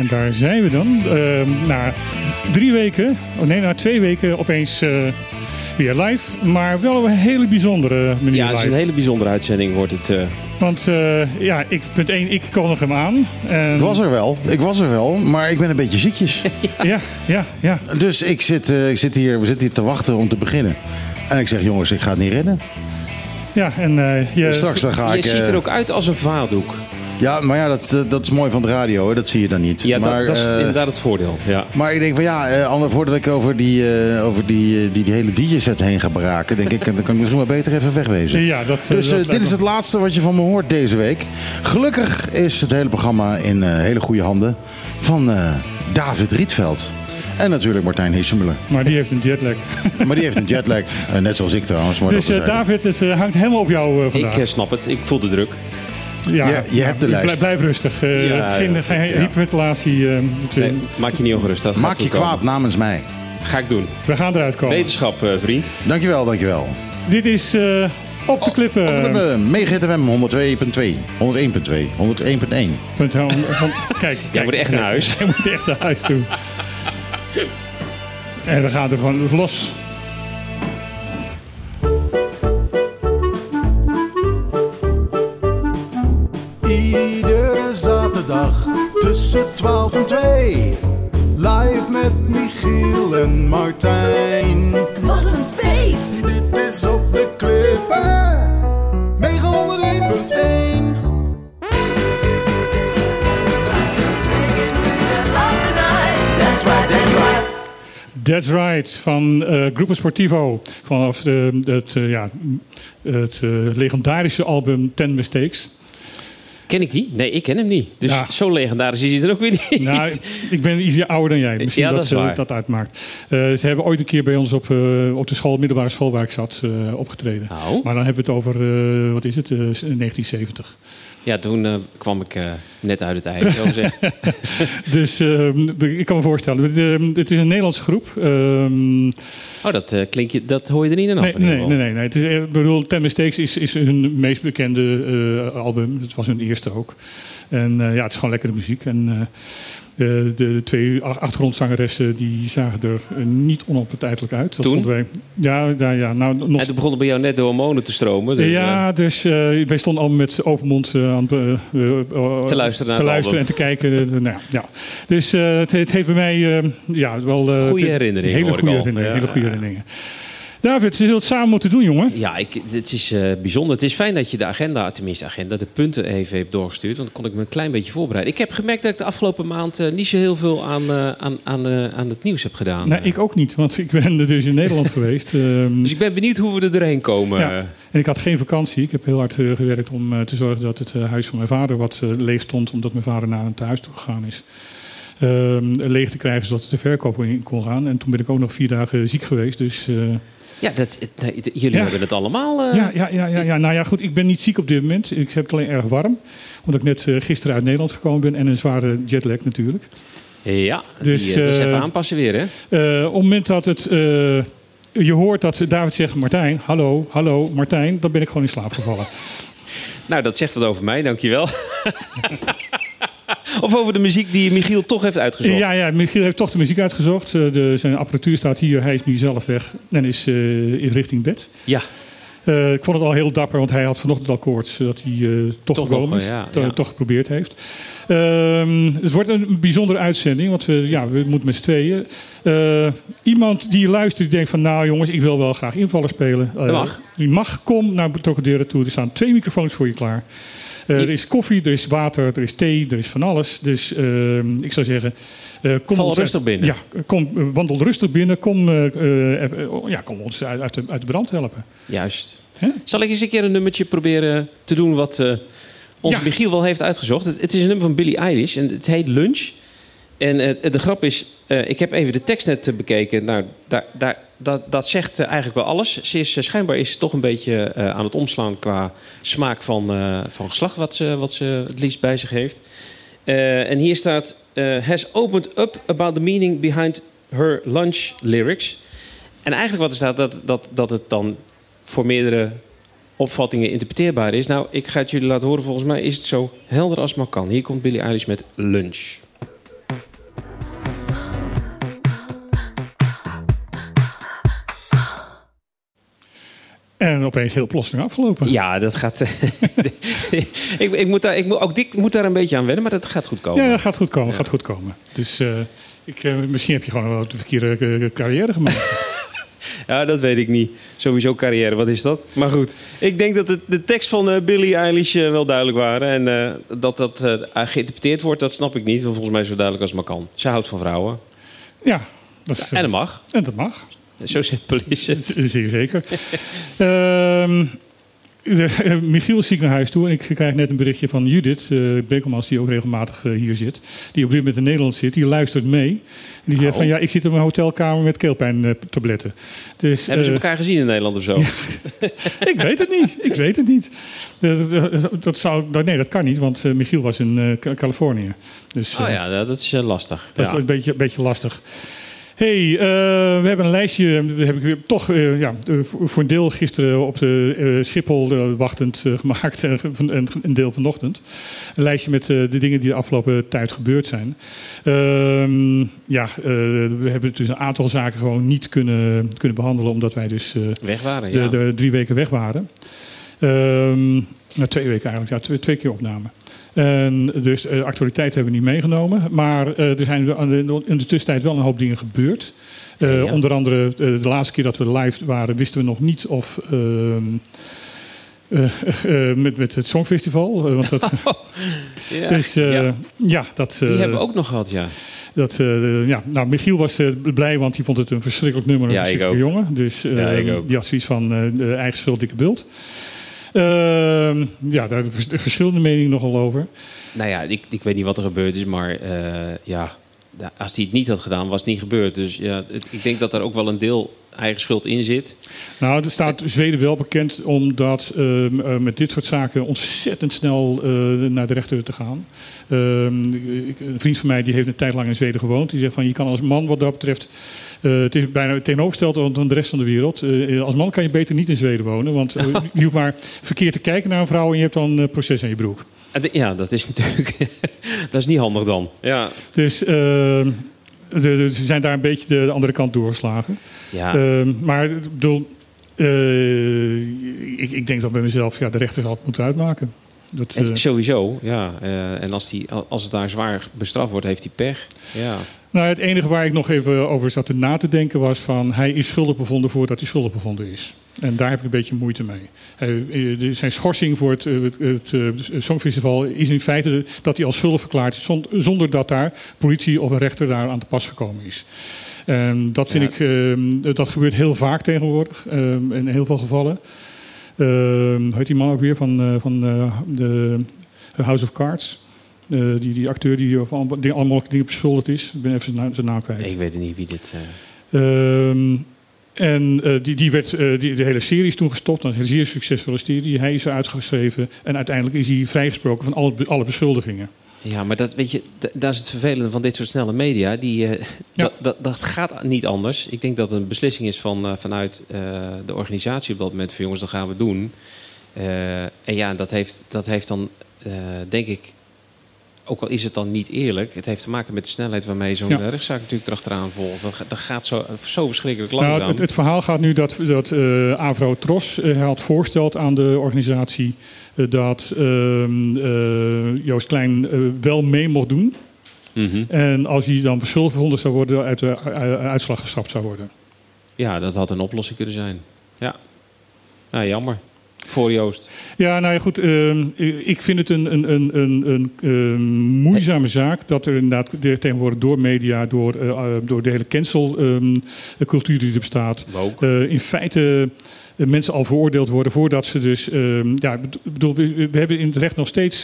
daar zijn we dan. Na 3 weken, na 2 weken opeens weer live. Maar wel op een hele bijzondere manier. Ja, het is een hele bijzondere uitzending wordt het. Want ik kondig hem aan. En... Ik was er wel, maar ik ben een beetje ziekjes. Ja. Dus we zitten hier te wachten om te beginnen. En ik zeg, jongens, ik ga het niet redden. Ja, en straks dan ga je ziet er ook uit als een vaatdoek. Ja, maar ja, dat is mooi van de radio, hè. Dat zie je dan niet. Ja, maar, dat is inderdaad het voordeel. Ja. Maar ik denk van voordat ik over die hele DJ-set heen ga braken, denk ik, dan kan ik misschien maar beter even wegwezen. Ja, dit is het laatste wat je van me hoort deze week. Gelukkig is het hele programma in hele goede handen van David Rietveld. En natuurlijk Martijn Hissemuller. Maar die heeft een jetlag. Net zoals ik trouwens. Maar dus David, het hangt helemaal op jou vandaag. Ik snap het. Ik voel de druk. Ja, je hebt de lijst. Blijf rustig. Geen hyperventilatie. Nee, maak je niet ongerust. Maak je kwaad namens mij. Ga ik doen. We gaan eruit komen. Wetenschap, vriend. Dankjewel. Dit is Op de Klippen. Op de Klippen. MegaFM 102.2. 101.2. 101.1. Kijk. Jij moet echt naar huis. Jij moet echt naar huis toe. En we gaan ervan los. Iedere zaterdag tussen 12 en 2. Live met Michiel en Martijn. Wat een feest! Dit is Op de Klippen. 901.1. That's right, van Grupo Sportivo. Vanaf het legendarische album Ten Mistakes. Ken ik die? Nee, ik ken hem niet. Dus zo legendarisch is hij er ook weer niet. Nou, ik ben iets ouder dan jij. Misschien dat uitmaakt. Ze hebben ooit een keer bij ons op de middelbare school waar ik zat opgetreden. Oh. Maar dan hebben we het over, 1970. Ja, toen kwam ik net uit het ei, zo gezegd. Dus ik kan me voorstellen. Het is een Nederlandse groep. Dat hoor je er niet in af. Nee. Het is, Ten Mistakes is hun meest bekende album. Het was hun eerste ook. En het is gewoon lekkere muziek. En de 2 achtergrondzangeressen die zagen er niet onappetijtelijk uit. Dat toen? Wij, ja. Nou, nog... En toen begonnen bij jou net de hormonen te stromen. Dus, dus wij stonden al met open mond aan te luisteren naar en te kijken. Dus het heeft bij mij wel... goede herinneringen. Hele goede herinneringen. David, ze zullen het samen moeten doen, jongen. Ja, het is bijzonder. Het is fijn dat je de punten even hebt doorgestuurd. Want dan kon ik me een klein beetje voorbereiden. Ik heb gemerkt dat ik de afgelopen maand niet zo heel veel aan het nieuws heb gedaan. Nee, ik ook niet, want ik ben dus in Nederland geweest. Dus ik ben benieuwd hoe we er doorheen komen. Ja. En ik had geen vakantie. Ik heb heel hard gewerkt om te zorgen dat het huis van mijn vader wat leeg stond. Omdat mijn vader naar een thuis toe gegaan is. Leeg te krijgen zodat het de verkoop in kon gaan. En toen ben ik ook nog 4 dagen ziek geweest. Dus... jullie hebben het allemaal... Ja. Nou ja, goed. Ik ben niet ziek op dit moment. Ik heb het alleen erg warm. Omdat ik net gisteren uit Nederland gekomen ben. En een zware jetlag natuurlijk. Ja, dus even aanpassen weer, hè? Op het moment dat je hoort dat David zegt... Martijn, hallo, Martijn. Dan ben ik gewoon in slaap gevallen. Nou, dat zegt wat over mij. Dankjewel. Of over de muziek die Michiel toch heeft uitgezocht. Ja, Michiel heeft toch de muziek uitgezocht. Zijn apparatuur staat hier. Hij is nu zelf weg en is in richting bed. Ja. Ik vond het al heel dapper, want hij had vanochtend al koorts. Dat hij toch gekomen is. Toch geprobeerd heeft. Het wordt een bijzondere uitzending, want we moeten met z'n tweeën. Iemand die luistert, die denkt van... nou jongens, ik wil wel graag invallen spelen. Dat mag. Je mag, kom naar betrokken deuren toe. Er staan 2 microfoons voor je klaar. Er is koffie, er is water, er is thee, er is van alles. Dus ik zou zeggen... Val rustig binnen. Ja, wandel rustig binnen. Kom ons uit de brand helpen. Juist. Zal ik eens een keer een nummertje proberen te doen wat onze Michiel wel heeft uitgezocht? Het is een nummer van Billie Eilish en het heet Lunch. En de grap is, ik heb even de tekst net bekeken. Nou, dat zegt eigenlijk wel alles. Schijnbaar is ze toch een beetje aan het omslaan qua smaak van geslacht wat ze het liefst bij zich heeft. En hier staat... has opened up about the meaning behind her lunch lyrics. En eigenlijk wat er staat, dat het dan voor meerdere opvattingen interpreteerbaar is. Nou, ik ga het jullie laten horen. Volgens mij is het zo helder als maar kan. Hier komt Billie Eilish met Lunch. En opeens heel plotseling afgelopen. Ja, dat gaat... ik moet daar een beetje aan wennen, maar dat gaat goed komen. Ja, dat gaat goed komen. Gaat goed komen. Dus misschien heb je gewoon wel de verkeerde carrière gemaakt. Ja, dat weet ik niet. Sowieso carrière, wat is dat? Maar goed, ik denk dat de tekst van Billie Eilish wel duidelijk waren. En dat geïnterpreteerd wordt, dat snap ik niet. Volgens mij zo duidelijk als het maar kan. Ze houdt van vrouwen. Ja. En dat mag. En dat mag. Zo simpel is het. Zeer zeker. Michiel is ziek naar huis toe. En ik krijg net een berichtje van Judith Bekelmans, die ook regelmatig hier zit. Die op dit moment in Nederland zit. Die luistert mee. En die zegt van ja, ik zit in mijn hotelkamer met keelpijntabletten. Dus, hebben ze elkaar gezien in Nederland of zo? Ik weet het niet. Dat kan niet, want Michiel was in Californië. Dus, dat is lastig. Dat is een beetje lastig. Hey, we hebben een lijstje, dat heb ik weer toch voor een deel gisteren op de Schiphol wachtend gemaakt en een deel vanochtend. Een lijstje met de dingen die de afgelopen tijd gebeurd zijn. We hebben dus een aantal zaken gewoon niet kunnen behandelen, omdat wij dus weg waren, de 3 weken weg waren. 2 weken eigenlijk, 2 keer opname. En dus actualiteit hebben we niet meegenomen. Maar er zijn in de tussentijd wel een hoop dingen gebeurd. Onder andere de laatste keer dat we live waren, wisten we nog niet of met het Songfestival. Want dat, die hebben we ook nog gehad, ja. Michiel was blij, want hij vond het een verschrikkelijk nummer. Een verschrikkelijke jongen. Dus die had zoiets van eigen schuld, dikke bult. Daar verschillende meningen nogal over. Nou ja, ik weet niet wat er gebeurd is, maar als hij het niet had gedaan, was het niet gebeurd. Dus ja, ik denk dat er ook wel een deel eigen schuld in zit. Nou, er staat Zweden wel bekend omdat met dit soort zaken ontzettend snel naar de rechter te gaan. Een vriend van mij die heeft een tijd lang in Zweden gewoond. Die zegt van je kan als man wat dat betreft... het is bijna tegenovergesteld aan de rest van de wereld. Als man kan je beter niet in Zweden wonen. Want je hoeft maar verkeerd te kijken naar een vrouw en je hebt dan proces aan je broek. Ja, dat is natuurlijk... dat is niet handig dan. Ja. Dus ze zijn daar een beetje de andere kant doorgeslagen. Ja. Maar ik bedoel... ik denk dat bij mezelf de rechter zal het moeten uitmaken. Sowieso, ja. En als het daar zwaar bestraft wordt, heeft hij pech. Ja. Nou, het enige waar ik nog even over zat na te denken was van... hij is schuldig bevonden voordat hij schuldig bevonden is. En daar heb ik een beetje moeite mee. Zijn schorsing voor het Songfestival is in feite dat hij al schuldig verklaard is... zonder dat daar politie of een rechter daar aan te pas gekomen is. Dat vind ik... dat gebeurt heel vaak tegenwoordig. In heel veel gevallen. Hoe heet die man ook weer van de House of Cards? Die acteur die allemaal dingen beschuldigd is. Ik ben even zijn naam kwijt. Ik weet niet wie dit... De hele serie is toen gestopt. Een zeer succesvolle serie. Hij is er uitgeschreven. En uiteindelijk is hij vrijgesproken van alle beschuldigingen. Ja, maar dat is het vervelende van dit soort snelle media. Dat gaat niet anders. Ik denk dat het een beslissing is vanuit de organisatie op dat moment. Van jongens, dat gaan we doen. Dat heeft dan, denk ik... Ook al is het dan niet eerlijk, het heeft te maken met de snelheid waarmee zo'n rechtszaak natuurlijk erachteraan volgt. Dat gaat zo verschrikkelijk langzaam. Nou, het verhaal gaat nu dat Avro Tros had voorgesteld aan de organisatie dat Joost Klein wel mee mocht doen. Mm-hmm. En als hij dan beschuldigd bevonden zou worden, uit de uitslag geschrapt zou worden. Ja, dat had een oplossing kunnen zijn. Ja, nou, jammer. Voor Joost. Ja, nou ja, goed. Ik vind het een moeizame zaak dat er inderdaad tegenwoordig door media, door de hele cancelcultuur die er bestaat, in feite mensen al veroordeeld worden voordat ze dus... we hebben in het recht nog steeds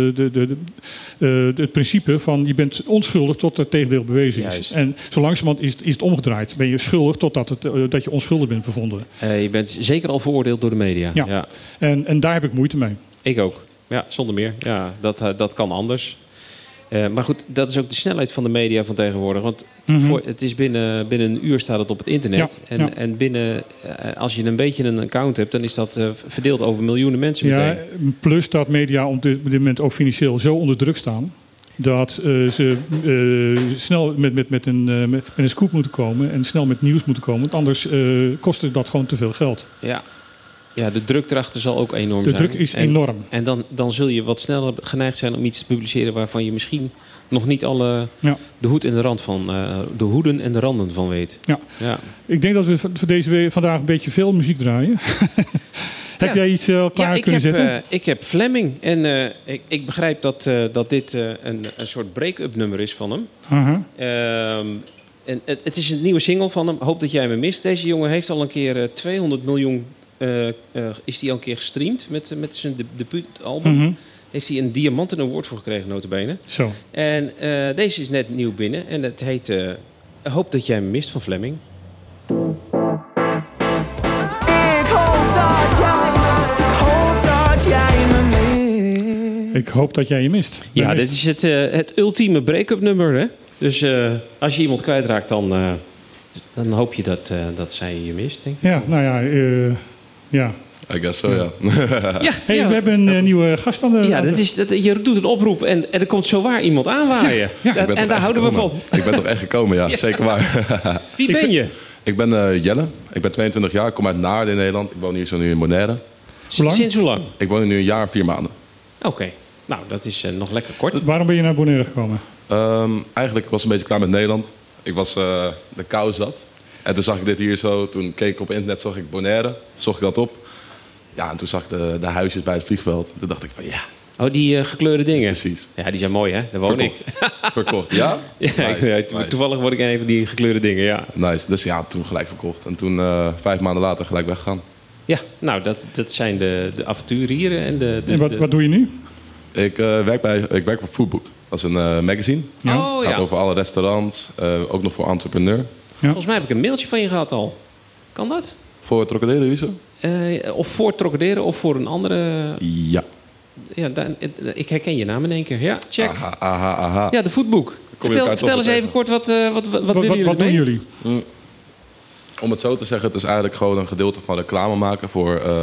het principe van je bent onschuldig tot het tegendeel bewezen is. Juist. En zo langzamerhand is het omgedraaid. Ben je schuldig totdat dat je onschuldig bent bevonden. Je bent zeker al veroordeeld door de media. Ja. En daar heb ik moeite mee. Ik ook. Ja, zonder meer. Ja, dat kan anders. Maar goed, dat is ook de snelheid van de media van tegenwoordig. Want het is binnen een uur staat het op het internet. Ja, en binnen, als je een beetje een account hebt, dan is dat verdeeld over miljoenen mensen meteen. Ja, plus dat media op dit moment ook financieel zo onder druk staan dat ze snel met een scoop moeten komen en snel met nieuws moeten komen. Want anders kost dat gewoon te veel geld. Ja. Ja, de druk erachter zal ook enorm zijn. De druk is enorm. En dan zul je wat sneller geneigd zijn om iets te publiceren waarvan je misschien nog niet alle de hoed en de rand van de hoeden en de randen van weet. Ja. Ik denk dat we voor deze week vandaag een beetje veel muziek draaien. Heb jij iets klaar kunnen zetten? Ik heb Fleming. En ik begrijp dat dit een soort break-up nummer is van hem. En het is een nieuwe single van hem. Hoop dat jij me mist. Deze jongen heeft al een keer 200 miljoen... is hij al een keer gestreamd met zijn debuutalbum. Heeft hij een Diamanten Award voor gekregen, nota bene. Zo. En deze is net nieuw binnen. En het heet Hoop dat jij me mist van Fleming. Ik hoop dat jij je mist. Ja, dit is het ultieme break-up nummer, hè? Dus als je iemand kwijtraakt, dan hoop je dat zij je mist, denk ik. Ja, nou ja, ja. I guess so, ja. We hebben een nieuwe gast aan de... Ja, je doet een oproep en er komt zowaar iemand aanwaaien. En daar houden we van. Ik ben toch echt gekomen, ja. Zeker waar. Wie ben je? Ik ben Jelle. Ik ben 22 jaar. Ik kom uit Naarden in Nederland. Ik woon hier zo nu in Bonaire. Sinds hoe lang? Ik woon hier nu een jaar en 4 maanden. Oké. Nou, dat is nog lekker kort. Waarom ben je naar Bonaire gekomen? Eigenlijk was ik een beetje klaar met Nederland. Ik was de kou zat. En toen zag ik dit hier zo. Toen keek ik op internet, zag ik Bonaire. Zocht ik dat op. Ja, en toen zag ik de huisjes bij het vliegveld. Toen dacht ik van ja. Oh, die gekleurde dingen? Precies. Ja, die zijn mooi, hè? Daar woon ik. Verkocht, ja? Nice. Toevallig word ik een van die gekleurde dingen, ja. Nice. Dus ja, toen gelijk verkocht. En toen 5 maanden later gelijk weggegaan. Ja, nou, dat zijn de avonturieren. En wat doe je nu? Ik werk voor Foodbook. Dat is een magazine. Ja. Het gaat over alle restaurants. Ook nog voor entrepreneur. Ja. Volgens mij heb ik een mailtje van je gehad al. Kan dat? Voor Trocadero, wie zo? Of voor Trocadero of voor een andere... Ja. Ja, ik herken je naam in één keer. Ja, check. Aha. Ja, de Foodbook. Vertel eens even kort, wat willen jullie doen jullie? Om het zo te zeggen, het is eigenlijk gewoon een gedeelte van reclame maken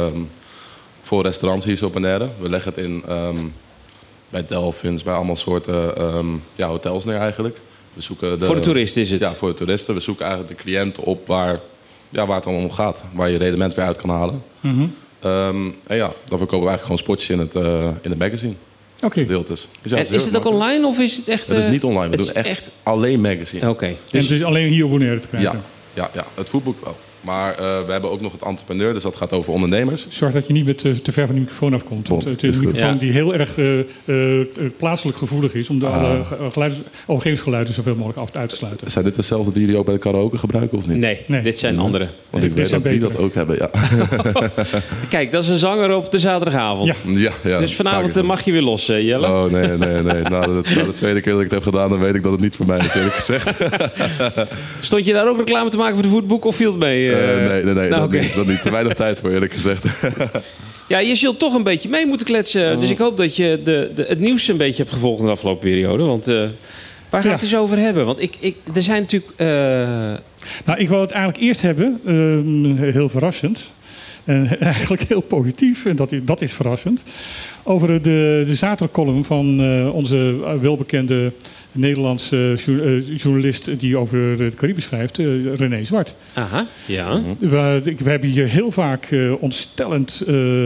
voor restaurants hier zo op Bonaire. We leggen het in bij Delphins, bij allemaal soorten hotels neer eigenlijk. We zoeken voor de toeristen is het? Ja, voor de toeristen. We zoeken eigenlijk de cliënten op waar het allemaal om gaat. Waar je rendement weer uit kan halen. En ja, dan verkopen we eigenlijk gewoon spotjes in het magazine. Oké. Gedeeltes. Dus ja, is het ook online of is het echt... Het is niet online. We doen echt alleen magazine. Oké. Dus... En het is alleen hier op Bonaire te krijgen? Ja, het Foodbook wel. Maar we hebben ook nog het entrepreneur, dus dat gaat over ondernemers. Zorg dat je niet met te ver van de microfoon afkomt. Want het is een microfoon die heel erg plaatselijk gevoelig is... om alle omgevingsgeluiden zoveel mogelijk uit te sluiten. Zijn dit dezelfde die jullie ook bij de karaoke gebruiken of niet? Nee. Dit zijn andere. Want ik weet dat die dat ook hebben, ja. Kijk, dat is een zanger op de zaterdagavond. Ja. Dus vanavond mag je weer los, Jelle. Oh, nee. Na de tweede keer dat ik het heb gedaan, dan weet ik dat het niet voor mij is, eerlijk gezegd. Stond je daar ook reclame te maken voor de Foodbook of viel het mee? Nee, dat niet. Te weinig tijd voor, eerlijk gezegd. Ja, je zult toch een beetje mee moeten kletsen. Dus ik hoop dat je het nieuws een beetje hebt gevolgd in de afgelopen periode. Want waar ga ik het eens over hebben? Want er zijn natuurlijk... Nou, ik wil het eigenlijk eerst hebben, heel verrassend... En eigenlijk heel positief, en dat is verrassend... over de zaterdagcolumn van onze welbekende... Nederlandse journalist die over de Cariben schrijft, René Zwart. Aha, ja. We hebben hier heel vaak ontstellend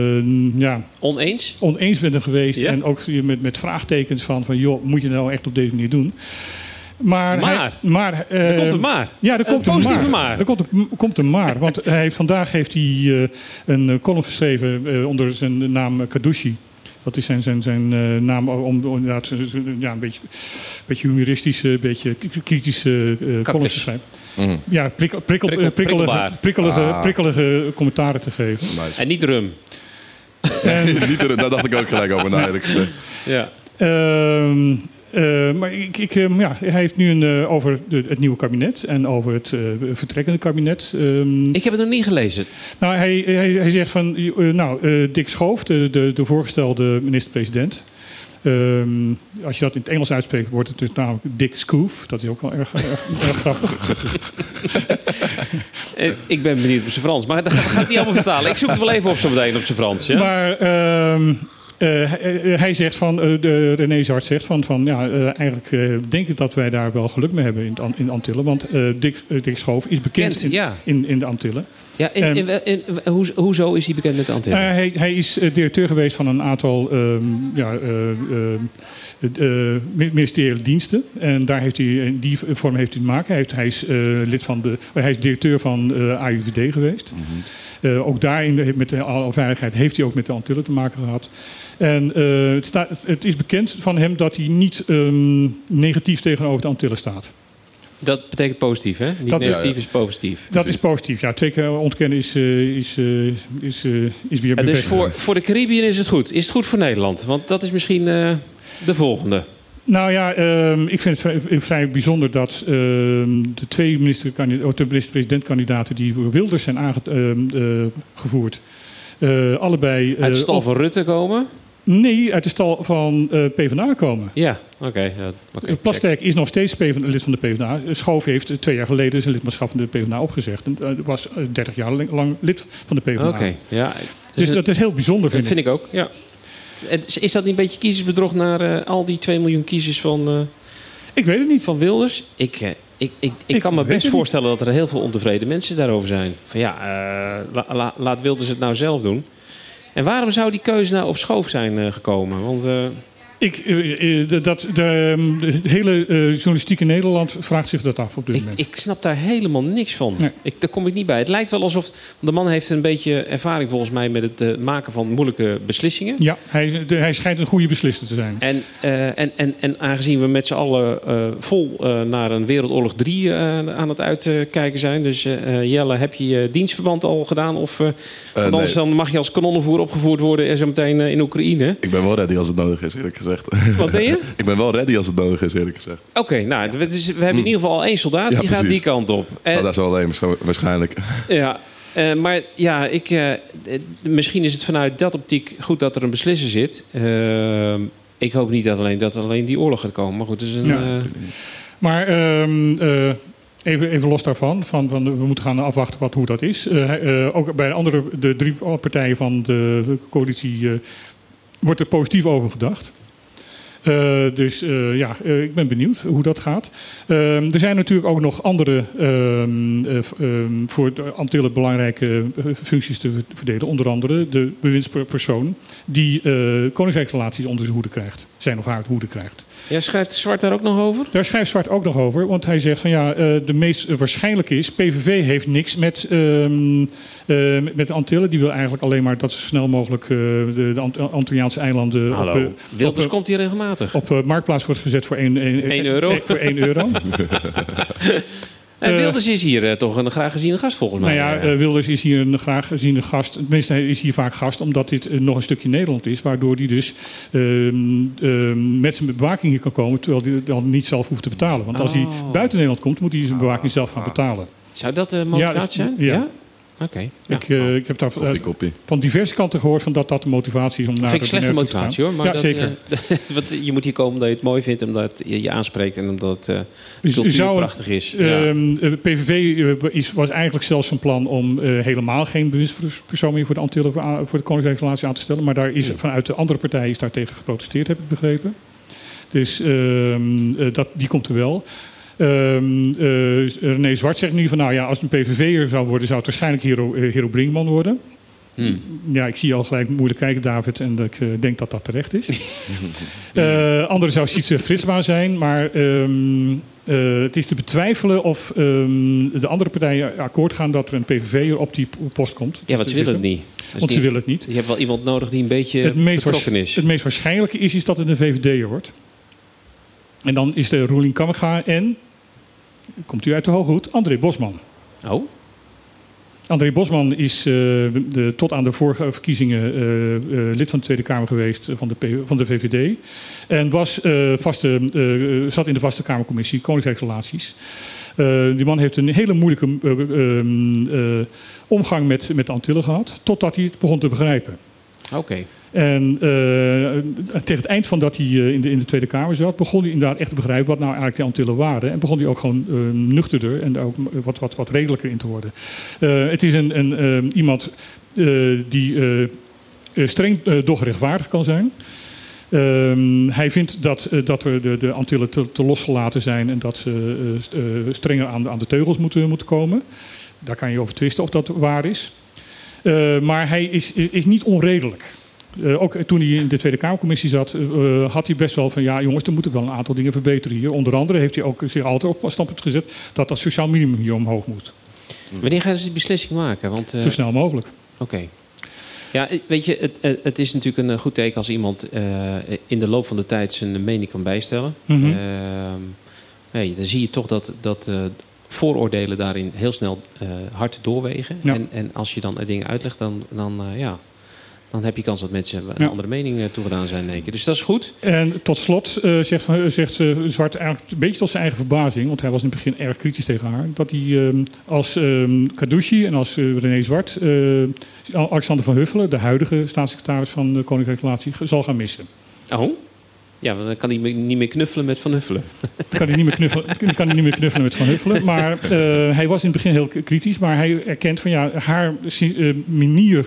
oneens met hem geweest. Ja? En ook met vraagtekens van joh, moet je nou echt op deze manier doen? Maar er komt een maar. Ja, er komt een positieve maar. Er komt een maar. Want vandaag heeft hij een column geschreven onder zijn naam Kadouchi. Dat is zijn naam om inderdaad een beetje humoristische, een beetje kritische columns te schrijven. Ja, prikkelige commentaren te geven. Nice. En niet rum. Niet rum, daar dacht ik ook gelijk over na, eerlijk gezegd. Ja. Maar hij heeft nu over het nieuwe kabinet en over het vertrekkende kabinet. Ik heb het nog niet gelezen. Nou, hij zegt van, Dick Schoof, de voorgestelde minister-president. Als je dat in het Engels uitspreekt, wordt het dus namelijk Dick Schoof. Dat is ook wel erg grappig. Ik ben benieuwd op zijn Frans, maar dat gaat niet allemaal vertalen. Ik zoek het wel even op zo meteen op zijn Frans. Ja? Maar... Hij zegt René Zwart zegt eigenlijk denk ik dat wij daar wel geluk mee hebben in de Antillen. Want Dick Schoof is bekend in de Antillen. Ja, hoezo is hij bekend met de Antillen? Hij is directeur geweest van een aantal ministeriële diensten. En daar heeft hij, in die vorm heeft hij te maken. Hij is directeur van AIVD geweest. Mm-hmm. Ook daarin, met alle veiligheid, heeft hij ook met de Antillen te maken gehad. En het is bekend van hem dat hij niet negatief tegenover de Antillen staat. Dat betekent positief, hè? Niet negatief is positief. Dat is positief, ja. 2 keer ontkennen is weer bevestigd. Dus voor de Caribiën is het goed. Is het goed voor Nederland? Want dat is misschien de volgende. Nou ja, ik vind het vrij bijzonder dat de 2 minister-presidentkandidaten die voor Wilders zijn aangevoerd, allebei... uit de stal van Rutte komen? Nee, uit de stal van PvdA komen. Ja, oké. Plasterk is nog steeds lid van de PvdA. Schoof heeft 2 jaar geleden zijn lidmaatschap van de PvdA opgezegd. En was 30 jaar lang lid van de PvdA. Oké, ja. Dus dat is heel bijzonder, vind ik ook, ja. Is dat niet een beetje kiezersbedrog naar al die 2 miljoen kiezers van... ik weet het niet. Van Wilders? Ik kan me best voorstellen dat er heel veel ontevreden mensen daarover zijn. Van laat Wilders het nou zelf doen. En waarom zou die keuze nou op Schoof zijn gekomen? Want... De hele journalistiek in Nederland vraagt zich dat af op dit moment. Ik snap daar helemaal niks van. Nee. Daar kom ik niet bij. Het lijkt wel alsof... De man heeft een beetje ervaring volgens mij met het maken van moeilijke beslissingen. Ja, hij schijnt een goede beslisser te zijn. En aangezien we met z'n allen vol naar een Wereldoorlog 3 aan het uitkijken zijn. Dus Jelle, heb je je dienstverband al gedaan? Of anders dan mag je als kanonnenvoer opgevoerd worden zo meteen in Oekraïne? Ik ben wel ready als het nodig is, eerlijk gezegd. Wat ben je? Ik ben wel ready als het nodig is, eerlijk gezegd. Oké, nou, we hebben in ieder geval al 1 soldaat. Die gaat die kant op. Staat daar zo alleen, waarschijnlijk. Ja, maar ja, misschien is het vanuit dat optiek goed dat er een beslisser zit. Ik hoop niet dat alleen die oorlog gaat komen. Maar goed, dus Maar even los daarvan, we moeten gaan afwachten hoe dat is. Ook bij de 3 partijen van de coalitie wordt er positief over gedacht. Ik ben benieuwd hoe dat gaat. Er zijn natuurlijk ook nog andere voor de Antillen belangrijke functies te verdelen. Onder andere de bewindspersoon die koningsrijksrelaties onder zijn hoede krijgt. Zijn of haar hoede krijgt. Ja, schrijft Zwart daar ook nog over? Daar schrijft Zwart ook nog over. Want hij zegt van de meest waarschijnlijke is... PVV heeft niks met de Antillen. Die wil eigenlijk alleen maar dat zo snel mogelijk de Antilliaanse eilanden... Hallo, Wilders komt hier regelmatig. Op Marktplaats wordt gezet voor 1 euro. Voor 1 euro. Wilders is hier toch een graag geziene gast volgens mij. Nou ja, Wilders is hier een graag geziene gast. Tenminste, hij is hier vaak gast omdat dit nog een stukje Nederland is. Waardoor hij dus met zijn bewaking hier kan komen. Terwijl hij dan niet zelf hoeft te betalen. Want als hij buiten Nederland komt, moet hij zijn bewaking zelf gaan betalen. Zou dat de motivatie zijn? Ja? Oké. Ik heb daar van diverse kanten gehoord van dat de motivatie is om naar... Vind ik slechte motivatie hoor. Maar ja, zeker. Want je moet hier komen omdat je het mooi vindt, omdat je aanspreekt en omdat het cultuur prachtig is. PVV was eigenlijk zelfs van plan om helemaal geen bewindspersoon meer voor de Antillen voor de koningsrijksrelatie aan te stellen. Maar daar is vanuit de andere partijen is daar tegen geprotesteerd, heb ik begrepen. Dus die komt er wel. René Zwart zegt nu van als het een PVV'er zou worden, zou het waarschijnlijk Hero Brinkman worden. Ja, ik zie je al gelijk moeilijk kijken, David, en ik denk dat dat terecht is. Andere zou Sietse Fritsma zijn, maar het is te betwijfelen of de andere partijen akkoord gaan dat er een PVV'er op die post komt. Ja, want ze willen het niet. Want ze willen het niet. Je hebt wel iemand nodig die een beetje betrokken is. Het meest waarschijnlijke is dat het een VVD'er wordt. En dan is de Roelien Kammerga en, komt u uit de hoge hoed, André Bosman. Oh. André Bosman is tot aan de vorige verkiezingen lid van de Tweede Kamer geweest van de VVD. En zat in de vaste Kamercommissie Koningsrijksrelaties. Die man heeft een hele moeilijke omgang met de Antillen gehad, totdat hij het begon te begrijpen. Oké. En tegen het eind van dat hij in de Tweede Kamer zat, begon hij inderdaad echt te begrijpen wat nou eigenlijk de Antillen waren. En begon hij ook gewoon nuchterder en ook wat redelijker in te worden. Het is iemand die streng doch rechtvaardig kan zijn. Hij vindt dat de Antillen te losgelaten zijn en dat ze strenger aan de teugels moeten komen. Daar kan je over twisten of dat waar is. Maar hij is niet onredelijk. Ook toen hij in de Tweede Kamercommissie zat, had hij best wel van... ja jongens, er moeten wel een aantal dingen verbeteren hier. Onder andere heeft hij ook zich altijd op standpunt gezet... dat sociaal minimum hier omhoog moet. Wanneer gaan ze die beslissing maken? Want, zo snel mogelijk. Oké. Ja, weet je, het is natuurlijk een goed teken als iemand in de loop van de tijd zijn mening kan bijstellen. Mm-hmm. Dan zie je toch dat vooroordelen daarin heel snel hard doorwegen. Ja. En als je dan dingen uitlegt, dan heb je kans dat mensen een andere mening toegedaan zijn in één keer. Dus dat is goed. En tot slot zegt Zwart eigenlijk een beetje tot zijn eigen verbazing... want hij was in het begin erg kritisch tegen haar... dat hij als Carducci en als René Zwart... Alexander van Huffelen, de huidige staatssecretaris van de Koninklijke Relatie... zal gaan missen. Oh? Ja, dan kan hij niet meer knuffelen met Van Huffelen. Kan hij niet meer knuffelen met Van Huffelen. Maar hij was in het begin heel kritisch. Maar hij erkent van ja, haar manier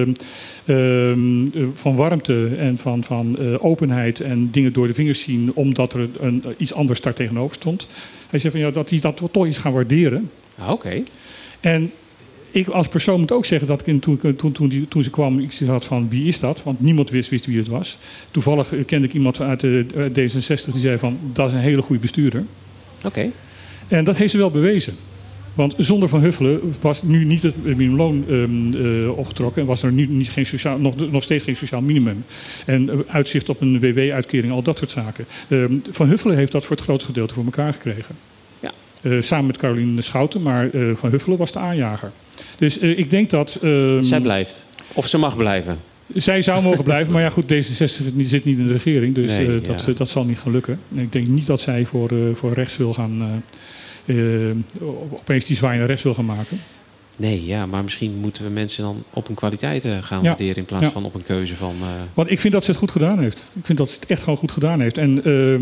van warmte en van openheid en dingen door de vingers zien, omdat er iets anders daar tegenover stond. Hij zegt van ja, dat hij dat toch eens gaan waarderen. Oké. En ik als persoon moet ook zeggen dat ik toen ze kwam, ik had van wie is dat? Want niemand wist wie het was. Toevallig kende ik iemand uit de D66 die zei van dat is een hele goede bestuurder. Oké. En dat heeft ze wel bewezen. Want zonder Van Huffelen was nu niet het minimumloon opgetrokken. En was er nu nog steeds geen sociaal minimum. En uitzicht op een WW-uitkering, al dat soort zaken. Van Huffelen heeft dat voor het grootste gedeelte voor elkaar gekregen. Ja. Samen met Caroline Schouten, maar Van Huffelen was de aanjager. Dus ik denk dat... zij blijft. Of ze mag blijven. Zij zou mogen blijven, maar ja goed, D66 zit niet in de regering. Dus dat zal niet gaan lukken. En ik denk niet dat zij voor rechts wil gaan... opeens die zwaai naar rechts wil gaan maken. Nee, ja, maar misschien moeten we mensen dan op hun kwaliteiten gaan waarderen... in plaats van op een keuze van... Want ik vind dat ze het goed gedaan heeft. Ik vind dat ze het echt gewoon goed gedaan heeft. En...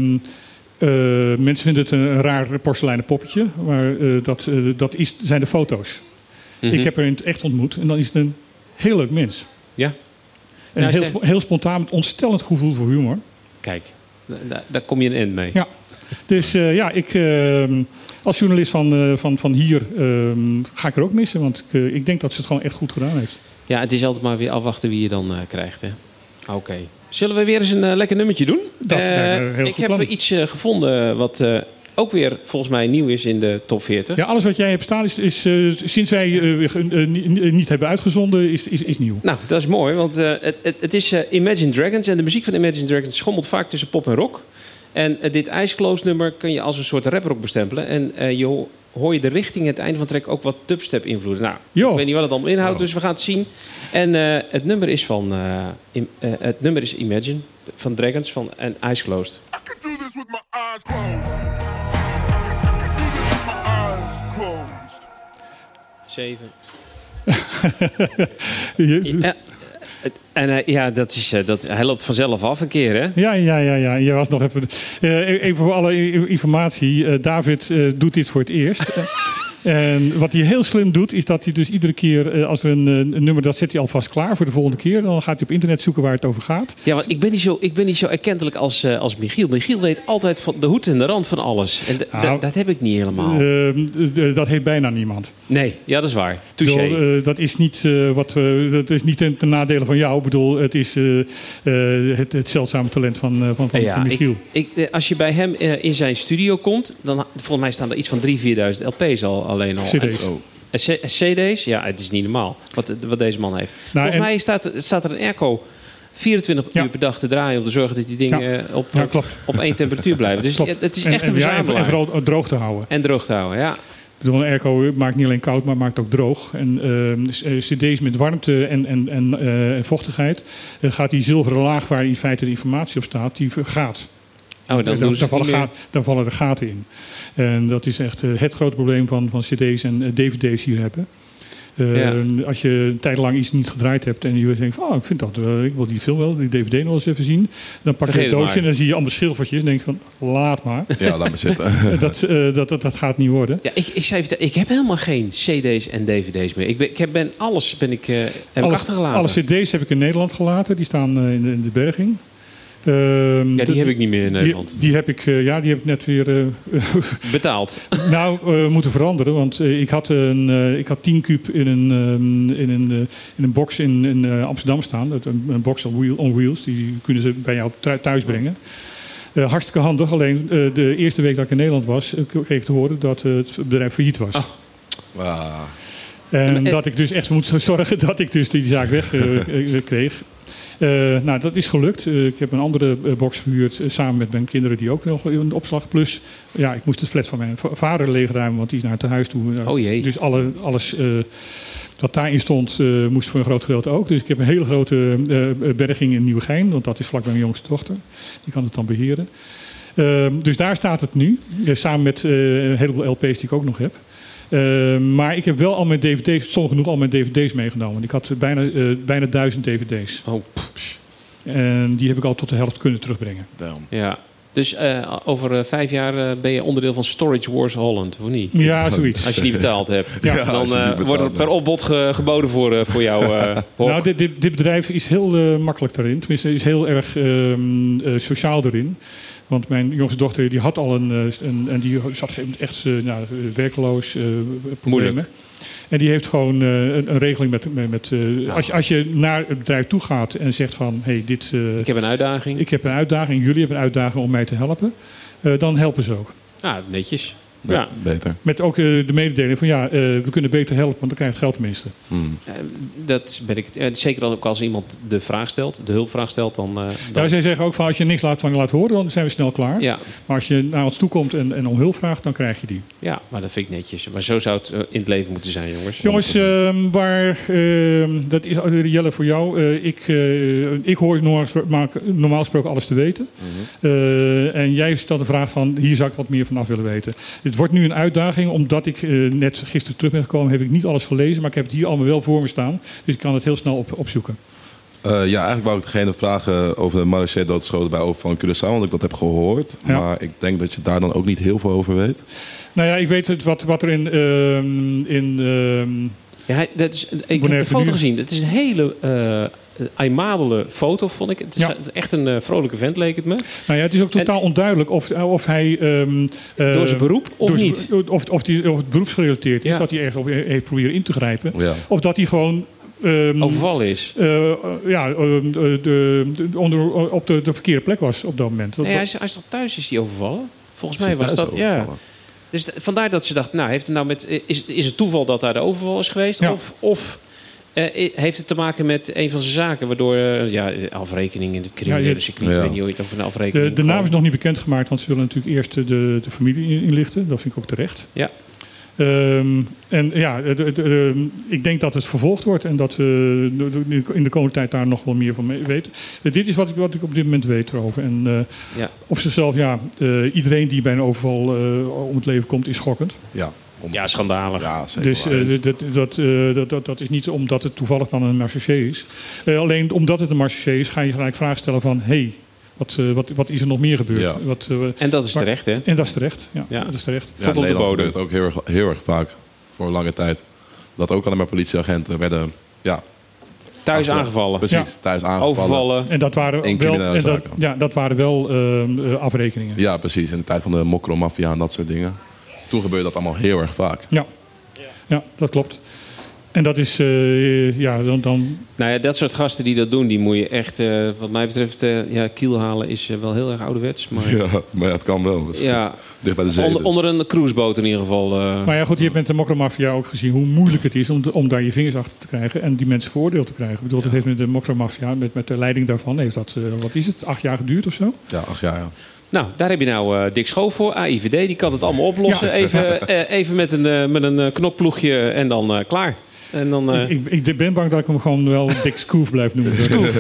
mensen vinden het een raar porseleinen poppetje, maar dat zijn de foto's. Mm-hmm. Ik heb haar in het echt ontmoet en dan is het een heel leuk mens. Ja. En heel spontaan, met ontstellend gevoel voor humor. Kijk, daar kom je een eind mee. Ja. Dus ik als journalist van hier ga ik er ook missen, want ik denk dat ze het gewoon echt goed gedaan heeft. Ja, het is altijd maar weer afwachten wie je dan krijgt, hè? Oké. Zullen we weer eens een lekker nummertje doen? Ik heb iets gevonden wat ook weer volgens mij nieuw is in de top 40. Ja, alles wat jij hebt staan is sinds wij niet hebben uitgezonden, is nieuw. Nou, dat is mooi, want het is Imagine Dragons. En de muziek van Imagine Dragons schommelt vaak tussen pop en rock. En dit Eyes Closed nummer kun je als een soort raprock bestempelen. En hoor je de richting het einde van de track ook wat dubstep invloeden. Nou, ik weet niet wat het allemaal inhoudt, dus we gaan het zien. En het nummer is Imagine van Dragons van Eyes Closed. I can do this with my eyes closed. I can do this with my eyes closed. 7. En dat is, hij loopt vanzelf af een keer, hè? Ja. Je was nog even voor alle informatie. David doet dit voor het eerst. En wat hij heel slim doet, is dat hij dus iedere keer, als er een nummer, dat zet hij alvast klaar voor de volgende keer. Dan gaat hij op internet zoeken waar het over gaat. Ja, want ik ben niet zo erkentelijk als Michiel. Michiel weet altijd van de hoed en de rand van alles. En dat heb ik niet helemaal. Dat heeft bijna niemand. Nee, ja, dat is waar. Touché. Dat is niet dat is niet ten nadele van jou. Ik bedoel, het is het zeldzame talent van Michiel. Als je bij hem in zijn studio komt, dan volgens mij staan er iets van 3.000-4.000 LP's alleen al. CD's. CD's? Ja, het is niet normaal wat deze man heeft. Volgens mij staat er een airco 24 uur per dag te draaien om te zorgen dat die dingen op één temperatuur blijven. Dus het is echt een verzamelaar. En vooral droog te houden. En droog te houden, ja. Ik bedoel, een airco maakt niet alleen koud, maar maakt ook droog. En cd's met warmte en vochtigheid gaat die zilveren laag waar in feite de informatie op staat, die gaat. Daar vallen er gaten in. En dat is echt het grote probleem van cd's en dvd's hier hebben. Als je een tijd lang iets niet gedraaid hebt en je denkt van, ik vind dat, ik wil die film wel, die DVD nog eens even zien. Dan pak je het doosje en dan zie je allemaal schilfertjes en denk je van, laat maar. Ja, laat maar zitten. Dat gaat niet worden. Ja, ik heb helemaal geen CD's en DVD's meer. Heb ik achtergelaten. Alle CD's heb ik in Nederland gelaten. Die staan in de berging. Die heb ik niet meer in Nederland. Die heb ik net weer betaald. Moeten veranderen. Want ik had 10 kuub in een box in Amsterdam staan. Een box on wheels. Die kunnen ze bij jou thuis brengen. Hartstikke handig. Alleen de eerste week dat ik in Nederland was, kreeg ik te horen dat het bedrijf failliet was. Oh. Wow. En dat ik dus echt moet zorgen dat ik dus die zaak weg kreeg. Dat is gelukt. Ik heb een andere box gehuurd samen met mijn kinderen die ook nog in de opslag. Plus, ik moest het flat van mijn vader leegruimen, want die is naar het huis toe. Oh jee. Dus alles wat daarin stond, moest voor een groot gedeelte ook. Dus ik heb een hele grote berging in Nieuwegein, want dat is vlakbij mijn jongste dochter. Die kan het dan beheren. Dus daar staat het nu, samen met een heleboel LP's die ik ook nog heb. Maar ik heb wel al mijn dvd's, soms genoeg al mijn dvd's meegenomen. Ik had bijna 1000 dvd's. Oh. En die heb ik al tot de helft kunnen terugbrengen. Damn. Ja. Dus over 5 jaar ben je onderdeel van Storage Wars Holland, of niet? Ja, zoiets. Als je niet betaald hebt. Dan wordt het per opbod geboden voor jou. Dit bedrijf is heel makkelijk daarin. Tenminste, is heel erg sociaal erin. Want mijn jongste dochter die had al en die zat echt werkloos, problemen. Moeilijk. En die heeft gewoon een regeling met als je naar het bedrijf toe gaat en zegt van, ik heb een uitdaging. Ik heb een uitdaging, jullie hebben een uitdaging om mij te helpen. Dan helpen ze ook. Netjes. Ja, beter. Met ook de mededeling van we kunnen beter helpen, want dan krijg je het geld tenminste. Dat ben ik. Zeker ook als iemand de vraag stelt, de hulpvraag stelt, dan. Zij zeggen ook van als je niks van je laat horen, dan zijn we snel klaar. Ja. Maar als je naar ons toe komt en om hulp vraagt, dan krijg je die. Ja, maar dat vind ik netjes. Maar zo zou het in het leven moeten zijn, jongens. Jongens, dat is Jelle voor jou. Ik hoor normaal gesproken alles te weten. En jij stelt de vraag van, hier zou ik wat meer vanaf willen weten. Het wordt nu een uitdaging, omdat ik net gisteren terug ben gekomen, heb ik niet alles gelezen, maar ik heb het hier allemaal wel voor me staan. Dus ik kan het heel snel opzoeken. Eigenlijk wou ik degene vragen over de marechaussee doodschoten bij overval in Curaçao, want ik dat heb gehoord. Ja. Maar ik denk dat je daar dan ook niet heel veel over weet. Nou ja, ik weet wat er ik heb de foto gezien. Het is een hele aimabele foto, vond ik. Het is echt een vrolijke vent, leek het me. Nou ja, het is ook totaal onduidelijk of hij door zijn beroep of niet. Of het beroepsgerelateerd is, dat hij ergens op heeft proberen in te grijpen. Ja. Of dat hij gewoon overvallen is. Op de verkeerde plek was op dat moment. Nee, hij is toch thuis is hij overvallen? Volgens mij was dat, overvallen? Ja. Dus vandaar dat ze dacht, is het toeval dat daar de overval is geweest? Ja. Of heeft het te maken met een van zijn zaken, waardoor afrekening in het criminele circuit. Ik weet niet ooit of een afrekening. De naam is nog niet bekendgemaakt, want ze willen natuurlijk eerst de familie inlichten. Dat vind ik ook terecht. Ja. Ik denk dat het vervolgd wordt en dat we in de komende tijd daar nog wel meer van weten. Dit is wat ik op dit moment weet erover. En op zichzelf, iedereen die bij een overval om het leven komt, is schokkend. Ja, schandalig. Ja, dus dat is niet omdat het toevallig dan een marechaussee is. Alleen omdat het een marechaussee is, ga je gelijk vragen stellen van, wat is er nog meer gebeurd? Ja. En dat is terecht, hè? En dat is terecht, dat is terecht. Ja, tot op de bodem. Het ook heel erg vaak, voor een lange tijd. Dat ook alleen maar politieagenten werden, thuis aangevallen. Precies, thuis aangevallen. Overvallen. En dat waren wel afrekeningen. Ja, precies. In de tijd van de mokromafia en dat soort dingen. Toen gebeurde dat allemaal heel erg vaak. Ja, dat klopt. En dat is, dan... Nou ja, dat soort gasten die dat doen, die moet je echt, wat mij betreft, kiel halen is wel heel erg ouderwets. Maar... Ja, maar het kan wel. Dicht bij de zee. Onder een cruiseboot in ieder geval. Maar ja, goed, je hebt met de mokromafia ook gezien hoe moeilijk het is om daar je vingers achter te krijgen en die mensen veroordeeld te krijgen. Ik bedoel, dat heeft met de mokromafia, met de leiding daarvan, heeft dat, 8 jaar geduurd of zo? Ja, 8 jaar, ja. Nou, daar heb je Dick Schoof voor, AIVD, die kan het allemaal oplossen. Ja. Even met een knopploegje en dan klaar. En dan, ik ben bang dat ik hem gewoon wel Dick Schoof blijf noemen. Schoof,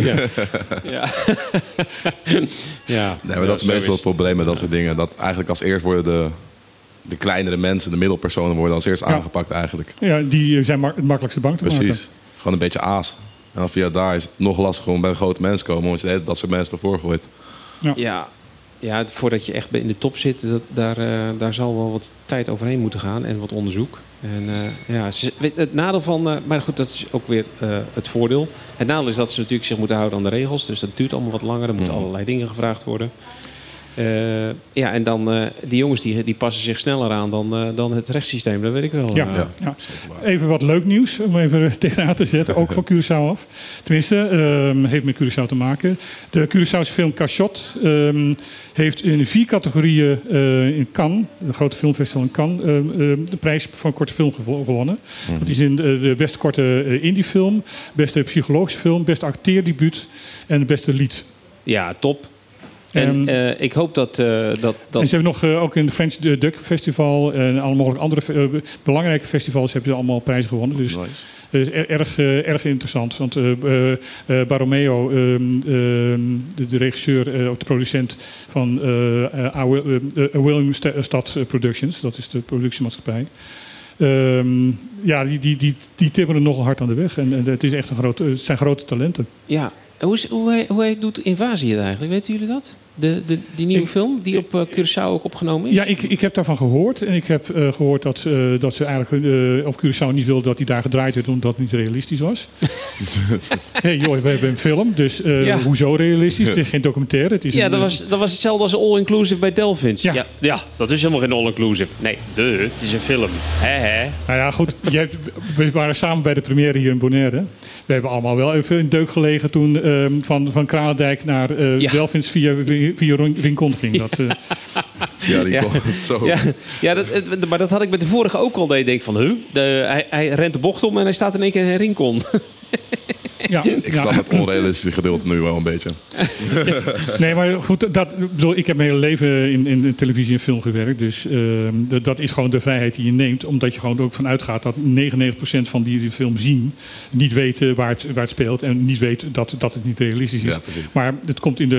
ja. Nee, maar dat is meestal het probleem met dat soort dingen. Dat eigenlijk als eerst worden de kleinere mensen, de middelpersonen worden als eerst aangepakt eigenlijk. Ja, die zijn het makkelijkste bang te maken. Precies. Gewoon een beetje aas. En dan via daar is het nog lastiger om bij grote mensen te komen, want je dat soort mensen ervoor gooit. Ja, voordat je echt in de top zit, daar zal wel wat tijd overheen moeten gaan en wat onderzoek. En het nadeel van, maar goed, dat is ook weer het voordeel. Het nadeel is dat ze natuurlijk zich moeten houden aan de regels, dus dat duurt allemaal wat langer. Er moeten allerlei dingen gevraagd worden. En dan die jongens die passen zich sneller aan dan het rechtssysteem, dat weet ik wel. Ja. Even wat leuk nieuws om even tegenaan te zetten, ook van Curaçao af. Tenminste, heeft met Curaçao te maken. De Curaçaose film Cachot heeft in 4 categorieën in Cannes, de grote filmfestival in Cannes, de prijs voor korte film gewonnen. Dat is in de beste korte indiefilm, beste psychologische film, beste acteerdebuut en de beste lied. Ja, top. En ik hoop dat... En ze hebben nog ook in de French Duck Festival en alle mogelijke andere belangrijke festivals hebben ze allemaal prijzen gewonnen. Dus erg interessant. Want Baromeo, de regisseur, ook de producent van Willemstad Productions, dat is de productiemaatschappij. Die timmeren nogal hard aan de weg. En het is echt het zijn grote talenten. Ja. Hoe doet Invasie het eigenlijk? Weten jullie dat? Die nieuwe film die op Curaçao ook opgenomen is? Ja, ik heb daarvan gehoord. En ik heb gehoord dat ze eigenlijk op Curaçao niet wilden dat hij daar gedraaid werd, omdat het niet realistisch was. We hebben een film, dus hoezo realistisch? Het is geen documentaire. Het is dat was hetzelfde als All-Inclusive bij Delphins. Ja, dat is helemaal geen All-Inclusive. Nee, het is een film. Nou ja, goed. We waren samen bij de première hier in Bonaire. We hebben allemaal wel even in deuk gelegen toen van Kralendijk naar Delphins via Rincon ging. Rincon. Zo. Maar dat had ik met de vorige ook al. Dat je denkt van, hij rent de bocht om en hij staat in één keer in Rincon. Ja, ik snap het onrealistische gedeelte nu wel een beetje. Nee, maar goed, ik heb mijn hele leven in televisie en film gewerkt. Dus dat is gewoon de vrijheid die je neemt. Omdat je gewoon ook van uitgaat dat 99% van die film zien niet weten waar het speelt. En niet weet dat het niet realistisch is. Ja, maar het komt in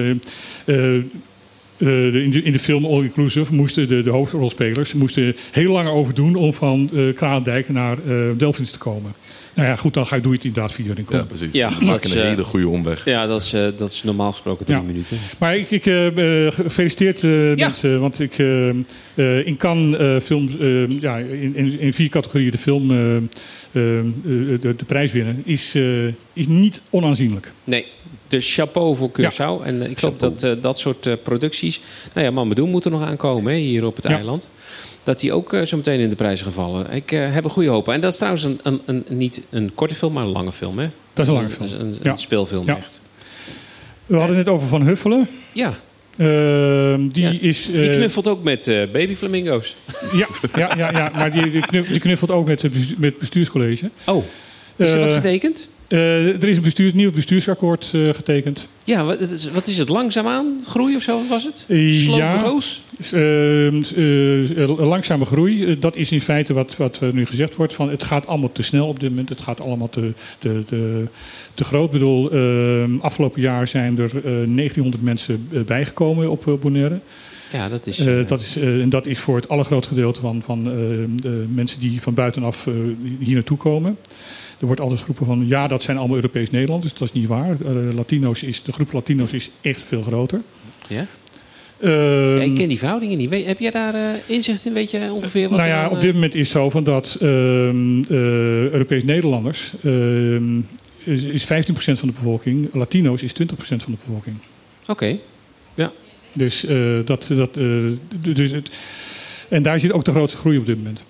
de film All Inclusive moesten de hoofdrolspelers heel lang over doen om van Kralendijk naar Delphins te komen. Nou ja, goed, dan doe je het inderdaad via Rincon. Ja, precies. Ja, maak een hele goede omweg. Ja, dat is normaal gesproken 3 minuten. Maar ik gefeliciteerd mensen, want ik in Cannes film in 4 categorieën de film de prijs winnen is niet onaanzienlijk. Nee. Dus chapeau voor Curaçao. Ja, en ik hoop dat soort producties... Mamadou moet er nog aankomen hier op het eiland. Dat die ook zo meteen in de prijzen gevallen. Ik heb een goede hoop. En dat is trouwens niet een korte film, maar een lange film. Hè? Dat is een lange film. Een speelfilm echt. We hadden het over Van Huffelen. Ja. Die knuffelt ook met babyflamingo's. Ja, maar die knuffelt ook met het bestuurscollege. Oh, is er wat getekend? Er is een nieuw bestuursakkoord getekend. Ja, wat is het? Langzaamaan groei of zo? Wat was het? Langzame groei. Dat is in feite wat nu gezegd wordt. Van, het gaat allemaal te snel op dit moment. Het gaat allemaal te groot. Ik bedoel, afgelopen jaar zijn er 1900 mensen bijgekomen op Bonaire. Ja, dat is... dat is voor het allergrootste gedeelte van de mensen die van buitenaf hier naartoe komen. Er wordt altijd geroepen van, dat zijn allemaal Europees Nederlanders. Dat is niet waar. De groep Latino's is echt veel groter. Ja? Ik ken die verhoudingen niet. Heb jij daar inzicht in? Weet je ongeveer wat op dit moment is het zo van dat Europees Nederlanders is 15% van de bevolking. Latino's is 20% van de bevolking. Oké. Ja. Dus en daar zit ook de grootste groei op dit moment.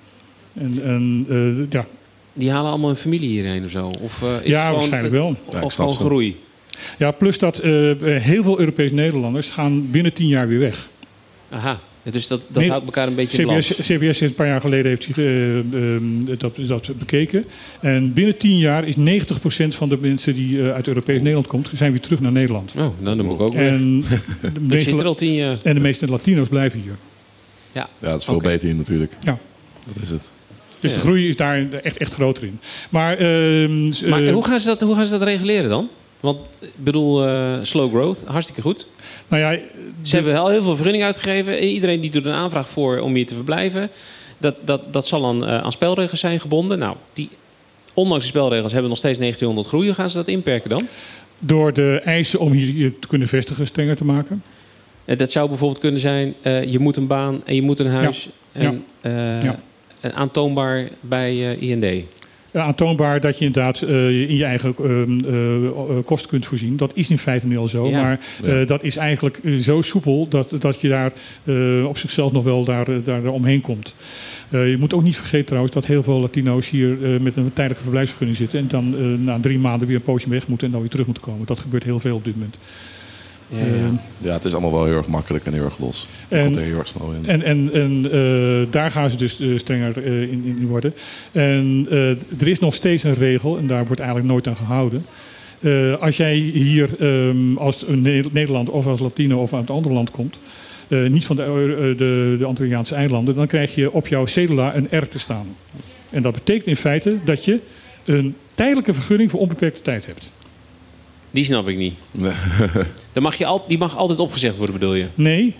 Die halen allemaal een familie hierheen of zo? Of is het waarschijnlijk wel. Of gewoon groei? Ja, plus dat heel veel Europees Nederlanders gaan binnen 10 jaar weer weg. Aha, dus dat houdt elkaar een beetje in balans. CBS een paar jaar geleden heeft dat bekeken. En binnen 10 jaar is 90% van de mensen die uit Europees Nederland komt, zijn weer terug naar Nederland. Oh, dan moet ik ook weg. Ik zit er al 10 jaar. En de meeste Latino's blijven hier. Ja, dat is veel beter hier natuurlijk. Ja. Dat is het. Dus de groei is daar echt groter in. Maar hoe gaan ze dat reguleren dan? Want ik bedoel, slow growth, hartstikke goed. Nou ja, ze hebben al heel veel vergunningen uitgegeven. Iedereen die doet een aanvraag voor om hier te verblijven. Dat zal dan aan spelregels zijn gebonden. Nou, ondanks de spelregels hebben we nog steeds 1900 groeien. Gaan ze dat inperken dan? Door de eisen om hier te kunnen vestigen strenger te maken. Dat zou bijvoorbeeld kunnen zijn, je moet een baan en je moet een huis. En aantoonbaar bij IND. Aantoonbaar dat je inderdaad in je eigen kosten kunt voorzien. Dat is in feite nu al zo. Ja. Maar dat is eigenlijk zo soepel dat je daar op zichzelf nog wel daar omheen komt. Je moet ook niet vergeten trouwens dat heel veel Latino's hier met een tijdelijke verblijfsvergunning zitten. En dan na 3 maanden weer een poosje weg moeten en dan weer terug moeten komen. Dat gebeurt heel veel op dit moment. Ja, het is allemaal wel heel erg makkelijk en heel erg los. Het komt er heel erg snel in. En daar gaan ze dus strenger in worden. En er is nog steeds een regel, en daar wordt eigenlijk nooit aan gehouden. Als jij hier als Nederland of als Latino of uit een ander land komt, niet van de Antilliaanse eilanden, dan krijg je op jouw cedula een R te staan. En dat betekent in feite dat je een tijdelijke vergunning voor onbeperkte tijd hebt. Die snap ik niet. Nee. Die mag altijd opgezegd worden, bedoel je? Nee.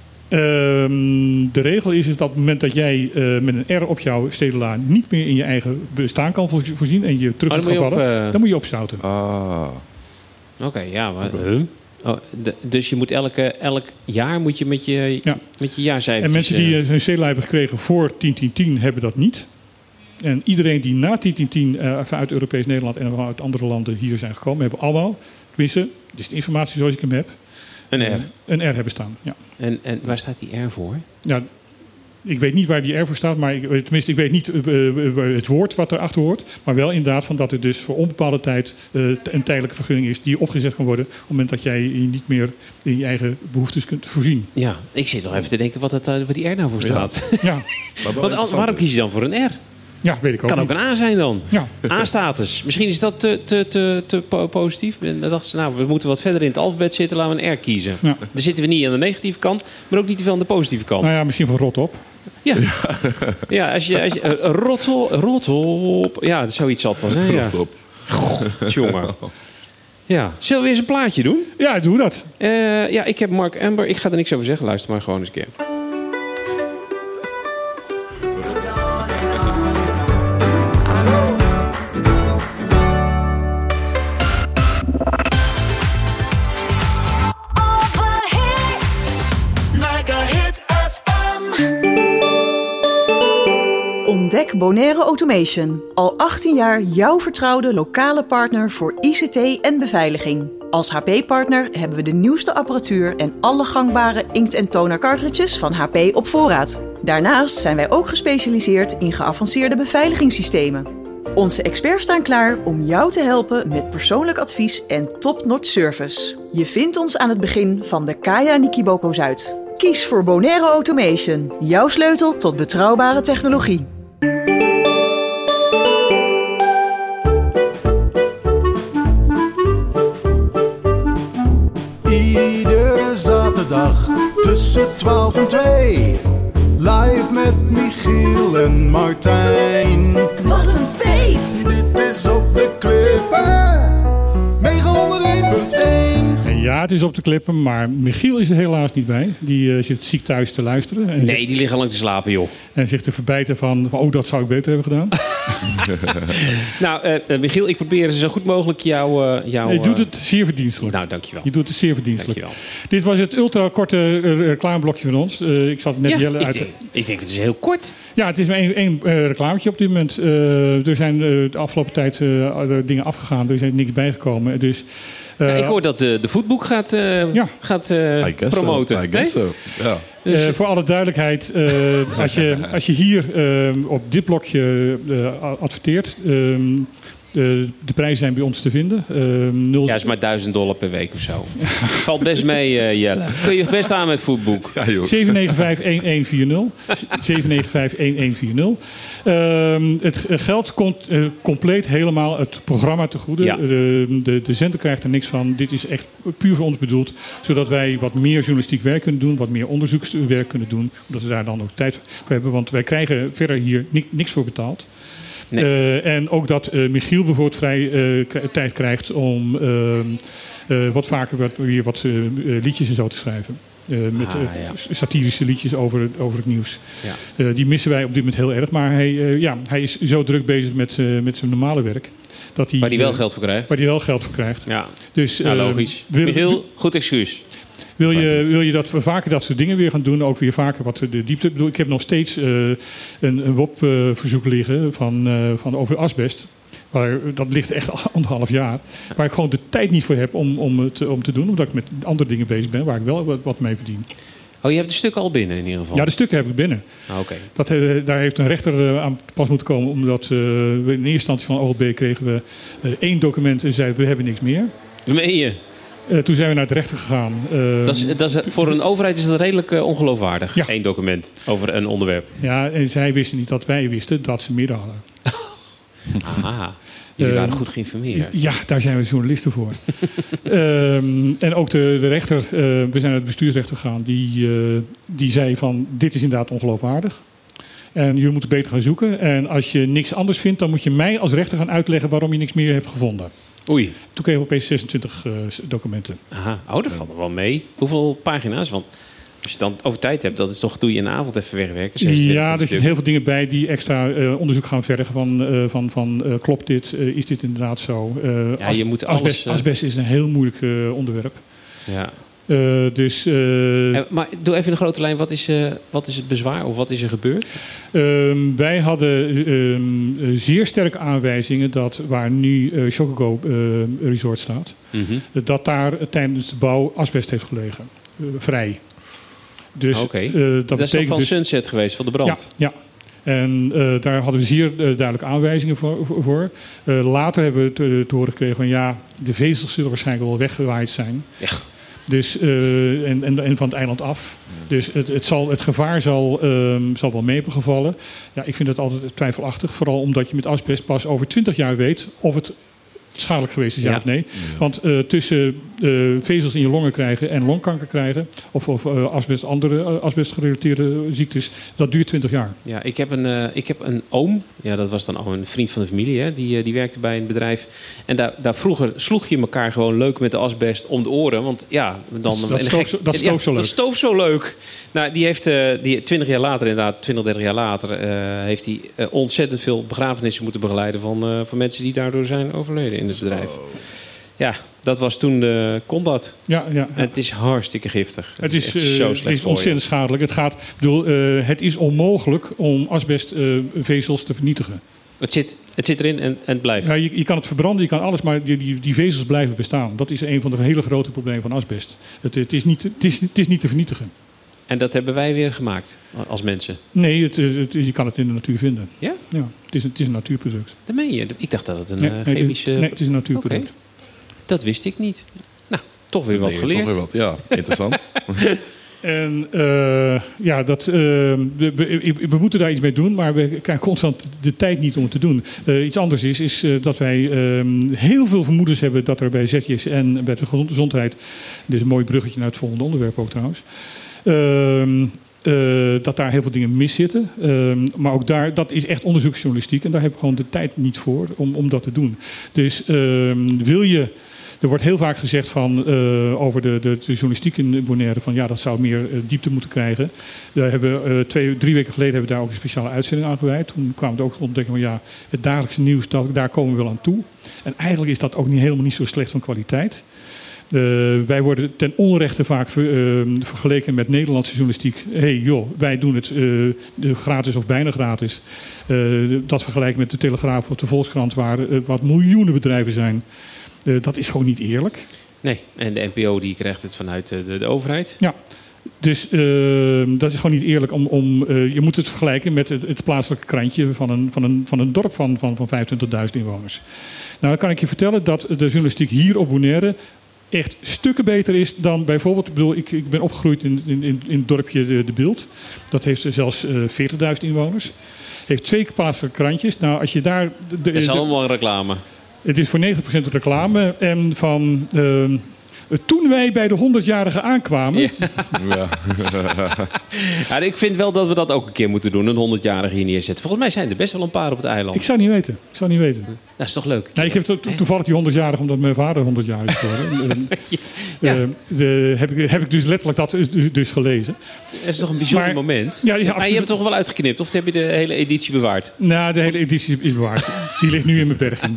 De regel is dat op het moment dat jij met een R op jouw cedula niet meer in je eigen bestaan kan voorzien en je terug moet gaan vallen, dan moet je opzouten. Oké, ja. Maar, dus je moet elk jaar moet je met je jaarcijfers... En mensen die hun cedula hebben gekregen voor 10-10-10 hebben dat niet. En iedereen die na 10-10-10 uit Europees Nederland en uit andere landen hier zijn gekomen, hebben allemaal, tenminste, dit is de informatie zoals ik hem heb, een R hebben staan. Ja. En waar staat die R voor? Ja, ik weet niet waar die R voor staat, maar ik weet niet het woord wat erachter hoort. Maar wel inderdaad van dat er dus voor onbepaalde tijd een tijdelijke vergunning is die opgezet kan worden op het moment dat jij niet meer in je eigen behoeftes kunt voorzien. Ja, ik zit nog even te denken wat die R nou voor staat. Ja. Waarom kies je dan voor een R? Ja, weet ik ook. Kan niet. Ook een A zijn dan. Ja. A-status. Misschien is dat te positief. En dan dachten ze, we moeten wat verder in het alfabet zitten. Laten we een R kiezen. Ja. Dan zitten we niet aan de negatieve kant, maar ook niet te veel aan de positieve kant. Nou ja, misschien van rot op. Ja, ja als je rot op. Ja, zoiets zal het wel zijn. Rot op. God, jongen. Ja. Zullen we eens een plaatje doen? Ja, doe dat. Ik heb Mark Amber. Ik ga er niks over zeggen. Luister maar gewoon eens een keer. Ontdek Bonaire Automation. Al 18 jaar jouw vertrouwde lokale partner voor ICT en beveiliging. Als HP-partner hebben we de nieuwste apparatuur en alle gangbare inkt- en toner cartridges van HP op voorraad. Daarnaast zijn wij ook gespecialiseerd in geavanceerde beveiligingssystemen. Onze experts staan klaar om jou te helpen met persoonlijk advies en top-notch service. Je vindt ons aan het begin van de Kaya Nikiboko Zuid. Kies voor Bonaire Automation, jouw sleutel tot betrouwbare technologie. Iedere zaterdag tussen 12 en 2. Live met Michiel en Martijn. Wat een feest! Dit is op de Klippen 901.1. En ja, het is op de Klippen, maar Michiel is er helaas niet bij. Die zit ziek thuis te luisteren. En die liggen al lang te slapen, joh. En zich te verbijten van dat zou ik beter hebben gedaan. Nou, Michiel, ik probeer zo goed mogelijk jou... Je doet het zeer verdienstelijk. Nou, dankjewel. Je doet het zeer verdienstelijk. Dankjewel. Dit was het ultra-korte reclameblokje van ons. Ik zat net Jelle uit... Ik denk het is heel kort. Ja, het is maar één reclametje op dit moment. Er zijn de afgelopen tijd dingen afgegaan. Er is niks bijgekomen. Dus... ik hoor dat de Foodbook gaat promoten. I guess so. Ja. Dus, voor alle duidelijkheid, als je hier op dit blokje adverteert, de prijzen zijn bij ons te vinden. Ja, is maar $1000 per week of zo. Valt best mee, Jelle. Kun je best aan met Foodbook. Ja, 795-1140. 795-1140. Het geld komt compleet helemaal het programma te goede. Ja. De zender krijgt er niks van. Dit is echt puur voor ons bedoeld. Zodat wij wat meer journalistiek werk kunnen doen. Wat meer onderzoekswerk kunnen doen. Omdat we daar dan ook tijd voor hebben. Want wij krijgen verder hier niks voor betaald. Nee. En ook dat Michiel bijvoorbeeld vrij tijd krijgt om wat vaker weer wat liedjes en zo te schrijven. Met satirische liedjes over het nieuws. Ja. Die missen wij op dit moment heel erg. Maar hij is zo druk bezig met zijn normale werk. Waar hij wel geld voor krijgt. Ja. Dus, logisch. Michiel, goed excuus. Wil je dat we vaker dat soort dingen weer gaan doen? Ook weer vaker wat de diepte. Ik heb nog steeds een WOP-verzoek liggen van over asbest. Dat ligt echt 1,5 jaar. Waar ik gewoon de tijd niet voor heb om te doen. Omdat ik met andere dingen bezig ben waar ik wel wat mee verdien. Oh, je hebt de stukken al binnen in ieder geval? Ja, de stukken heb ik binnen. Okay. Daar heeft een rechter aan pas moeten komen. Omdat we in eerste instantie van OLB kregen we 1 document en zeiden we hebben niks meer. Meen je? Toen zijn we naar de rechter gegaan. Voor een overheid is dat redelijk ongeloofwaardig. Ja. 1 document over een onderwerp. Ja, en zij wisten niet dat wij wisten dat ze meer hadden. Aha. Jullie waren goed geïnformeerd. Ja, daar zijn we journalisten voor. En ook de rechter, we zijn naar het bestuursrechter gegaan, die zei van dit is inderdaad ongeloofwaardig. En jullie moeten beter gaan zoeken. En als je niks anders vindt, dan moet je mij als rechter gaan uitleggen waarom je niks meer hebt gevonden. Oei. Toen kregen we opeens 26 documenten. Aha, dat valt er wel mee. Hoeveel pagina's? Want als je het dan over tijd hebt, dat is toch, doe je in de avond even wegwerken. Ja, er zitten heel veel dingen bij die extra onderzoek gaan vergen van klopt dit, is dit inderdaad zo? Je moet asbest is een heel moeilijk onderwerp. Ja. Maar doe even in een grote lijn, wat is het bezwaar of wat is er gebeurd? Wij hadden zeer sterke aanwijzingen dat waar nu Chocogo Resort staat, dat daar tijdens de bouw asbest heeft gelegen. Vrij. Dus, dat is toch van Sunset geweest, van de brand? Ja. En daar hadden we zeer duidelijke aanwijzingen voor. Later hebben we te horen gekregen van de vezels zullen waarschijnlijk wel weggewaaid zijn. Ja. Dus, en van het eiland af. Dus het gevaar zal wel mee hebben gevallen. Ja, ik vind dat altijd twijfelachtig. Vooral omdat je met asbest pas over 20 jaar weet of het schadelijk geweest is, ja of nee. Ja. Want tussen vezels in je longen krijgen en longkanker krijgen, of andere asbestgerelateerde ziektes, dat duurt 20 jaar. Ja, ik heb een oom, dat was dan al een vriend van de familie, hè, die werkte bij een bedrijf. En daar vroeger sloeg je elkaar gewoon leuk met de asbest om de oren. Want dat stoof zo leuk. Nou, die heeft 20, 30 jaar later, heeft hij ontzettend veel begrafenissen moeten begeleiden van mensen die daardoor zijn overleden in het bedrijf. Ja, dat was toen kon dat. Ja. En het is hartstikke giftig. Het is zo slecht. Het is ontzettend schadelijk. Het is onmogelijk om asbestvezels te vernietigen. Het zit erin en het blijft. Ja, je kan het verbranden, je kan alles, maar die vezels blijven bestaan. Dat is een van de hele grote problemen van asbest. Het is niet te vernietigen. En dat hebben wij weer gemaakt als mensen? Nee, je kan het in de natuur vinden. Ja? Ja, het is een natuurproduct. Dat meen je? Ik dacht dat het een chemische... Nee, het is een natuurproduct. Okay. Dat wist ik niet. Nou, toch weer wat geleerd. Toch weer wat, ja. Interessant. En we moeten daar iets mee doen, maar we krijgen constant de tijd niet om het te doen. Iets anders is dat wij heel veel vermoedens hebben dat er bij ZJS en bij de gezondheid, dit is een mooi bruggetje naar het volgende onderwerp ook trouwens, dat daar heel veel dingen mis zitten. Maar ook daar, dat is echt onderzoeksjournalistiek en daar hebben we gewoon de tijd niet voor om dat te doen. Dus wil je... Er wordt heel vaak gezegd over de journalistiek in Bonaire van dat zou meer diepte moeten krijgen. Daar hebben we 3 weken geleden hebben we daar ook een speciale uitzending aan gewijd. Toen kwamen we ook ontdekken van het dagelijkse nieuws, daar komen we wel aan toe. En eigenlijk is dat ook helemaal niet zo slecht van kwaliteit. Wij worden ten onrechte vaak vergeleken met Nederlandse journalistiek. Wij doen het gratis of bijna gratis. Dat vergelijken met de Telegraaf of de Volkskrant, waar wat miljoenen bedrijven zijn. Dat is gewoon niet eerlijk. Nee, en de NPO die krijgt het vanuit de overheid. Ja, dus dat is gewoon niet eerlijk. Je moet het vergelijken met het plaatselijke krantje van een dorp van 25.000 inwoners. Nou, dan kan ik je vertellen dat de journalistiek hier op Bonaire echt stukken beter is dan bijvoorbeeld... Ik ben opgegroeid in het dorpje De Bilt. Dat heeft zelfs 40.000 inwoners. Heeft 2 plaatselijke krantjes. Nou, als je daar... Dat is allemaal reclame. Het is voor 90% reclame. En van Toen wij bij de 100-jarige aankwamen... Ja. Ja, ik vind wel dat we dat ook een keer moeten doen. Een 100-jarige hier neerzetten. Volgens mij zijn er best wel een paar op het eiland. Ik zou niet weten. Dat is toch leuk? Nee, ik heb toevallig die 100-jarige, omdat mijn vader 100 jaar is geworden. Heb ik dus letterlijk dat dus gelezen. Dat is toch een bijzonder moment? Ja, maar je hebt het toch wel uitgeknipt? Of heb je de hele editie bewaard? Nou, de hele editie is bewaard. Die ligt nu in mijn berg.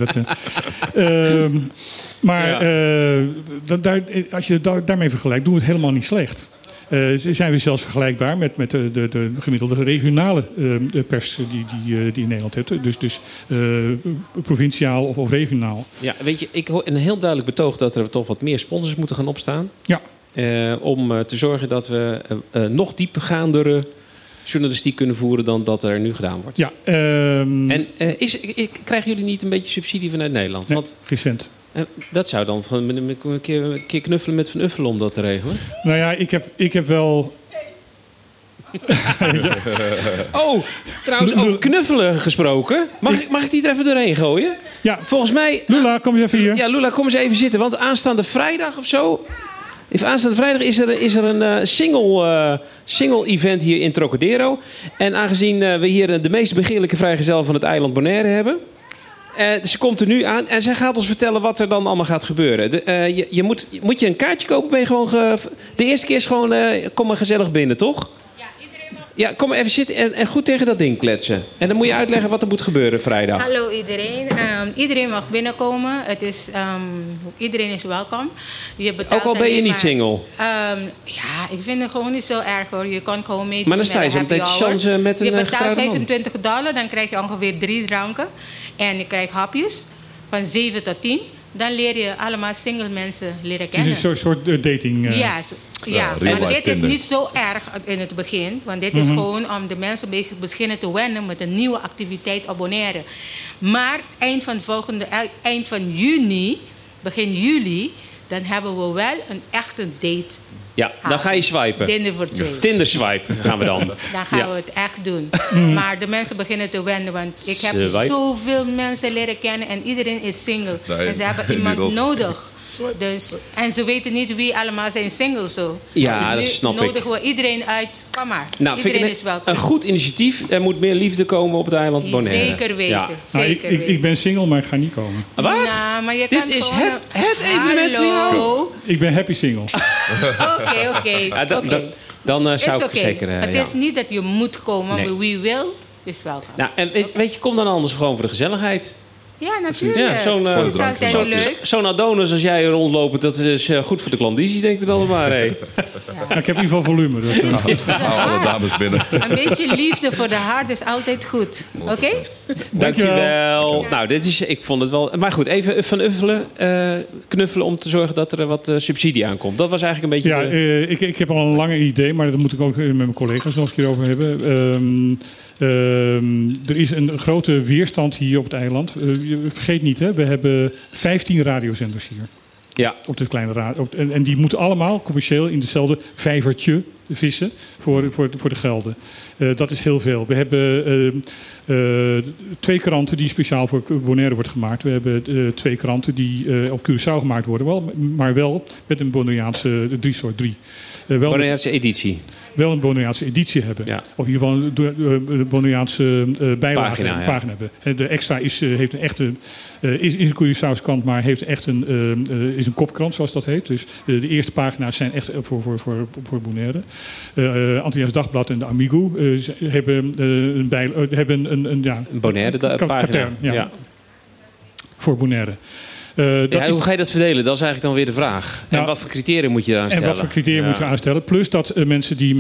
Als je daarmee vergelijkt, doen we het helemaal niet slecht. Zijn we zelfs vergelijkbaar met de gemiddelde regionale pers die in Nederland hebt. Dus provinciaal of regionaal. Ja, weet je, ik hoor een heel duidelijk betoog dat er toch wat meer sponsors moeten gaan opstaan. Ja. Om te zorgen dat we nog diepergaandere journalistiek kunnen voeren dan dat er nu gedaan wordt. Ja. En krijgen jullie niet een beetje subsidie vanuit Nederland? Nee, geen cent. Dat zou dan een keer knuffelen met Van Uffelen om dat te regelen. Nou ja, ik heb wel... Oh, trouwens, over knuffelen gesproken. Mag ik die er even doorheen gooien? Ja. Volgens mij... Lula, kom eens even hier. Ja, Lula, kom eens even zitten. Want aanstaande vrijdag of zo... Aanstaande vrijdag is er een single event hier in Trocadero. En aangezien we hier de meest begeerlijke vrijgezel van het eiland Bonaire hebben... ze komt er nu aan en zij gaat ons vertellen wat er dan allemaal gaat gebeuren. Moet je een kaartje kopen? Ben je gewoon de eerste keer is gewoon... kom maar gezellig binnen, toch? Ja, iedereen mag... Ja, kom maar even zitten en goed tegen dat ding kletsen. En dan moet je uitleggen wat er moet gebeuren vrijdag. Hallo iedereen. Iedereen mag binnenkomen. Iedereen is welkom. Ook al ben je niet single? Ja, ik vind het gewoon niet zo erg hoor. Je kan gewoon meedoen. Maar dan sta je zo meteen chansen met een je betaalt $25, dan krijg je ongeveer 3 dranken. En je krijgt hapjes van 7 tot 10. Dan leer je allemaal single mensen leren kennen. Het is een soort dating. Ja, maar dit is niet zo erg in het begin. Want dit is gewoon om de mensen beginnen te wennen met een nieuwe activiteit op Bonaire. Maar eind van juni, begin juli, dan hebben we wel een echte date. Ja, dan ga je swipen. Tinder swipe gaan we dan. Dan gaan we het echt doen. Maar de mensen beginnen te wennen. Want ik heb zoveel mensen leren kennen en iedereen is single. Nee, en ze hebben iemand nodig. Dus, en ze weten niet wie allemaal zijn single zo. Ja, dat snap ik. Nodigen we iedereen uit. Kom maar. Nou, iedereen is welkom. Een goed initiatief. Er moet meer liefde komen op het eiland Bonaire. Zeker weten. Ja. Zeker weten. Ik ben single, maar ik ga niet komen. Wat? Nou, maar je kan dit is het evenement voor jou. Ik ben happy single. Oké. Dan zou ik zeker... Het is niet dat je moet komen, maar wie wil, is welkom. Nou, en weet je, kom dan anders gewoon voor de gezelligheid. Ja, natuurlijk. Ja, zo'n Adonis als jij rondlopen, dat is goed voor de klandizie, denk ik dan maar. Hey. Ja, ik heb in ieder geval volume. Dus alle dames binnen. Een beetje liefde voor de hart is altijd goed. Oké? Dankjewel. Ja. Nou, ik vond het wel... Maar goed, even Van Uffelen, knuffelen om te zorgen dat er wat subsidie aankomt. Dat was eigenlijk een beetje... Ja, ik heb al een lange idee, maar daar moet ik ook met mijn collega's nog eens een keer over hebben. Er is een grote weerstand hier op het eiland. Vergeet niet, hè, we hebben 15 radiozenders hier. Ja. Op dit kleine en die moeten allemaal commercieel in dezelfde vijvertje vissen voor de gelden. Dat is heel veel. We hebben 2 kranten die speciaal voor Bonaire wordt gemaakt. We hebben 2 kranten die op Curaçao gemaakt worden, maar wel met een Bonaireaanse 3 Bonaireaanse editie. Wel een Bonaireaanse editie hebben. Ja. Of in ieder geval een Bonaireaanse pagina hebben. De extra heeft een echte... is een Curaçaose krant, maar heeft echt is een kopkrant, zoals dat heet. Dus de eerste pagina's zijn echt voor Bonaire. Antilliaans Dagblad en de Amigo hebben een Bonaire pagina. Ja. Voor Bonaire. Hoe ga je dat verdelen? Dat is eigenlijk dan weer de vraag. En wat voor criteria moet je eraan stellen? En wat voor criteria moet je aanstellen? Plus dat mensen die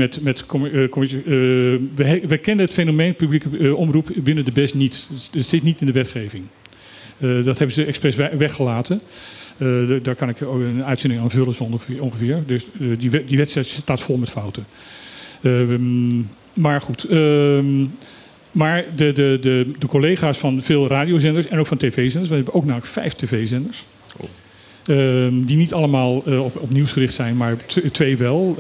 we kennen het fenomeen publieke omroep binnen de BES niet. Het zit niet in de wetgeving. Dat hebben ze expres weggelaten. Daar kan ik een uitzending aan vullen zo ongeveer. Dus die wedstrijd staat vol met fouten. Maar goed... Maar de collega's van veel radiozenders en ook van tv-zenders... we hebben ook namelijk 5 tv-zenders... die niet allemaal op nieuws gericht zijn, maar 2 wel.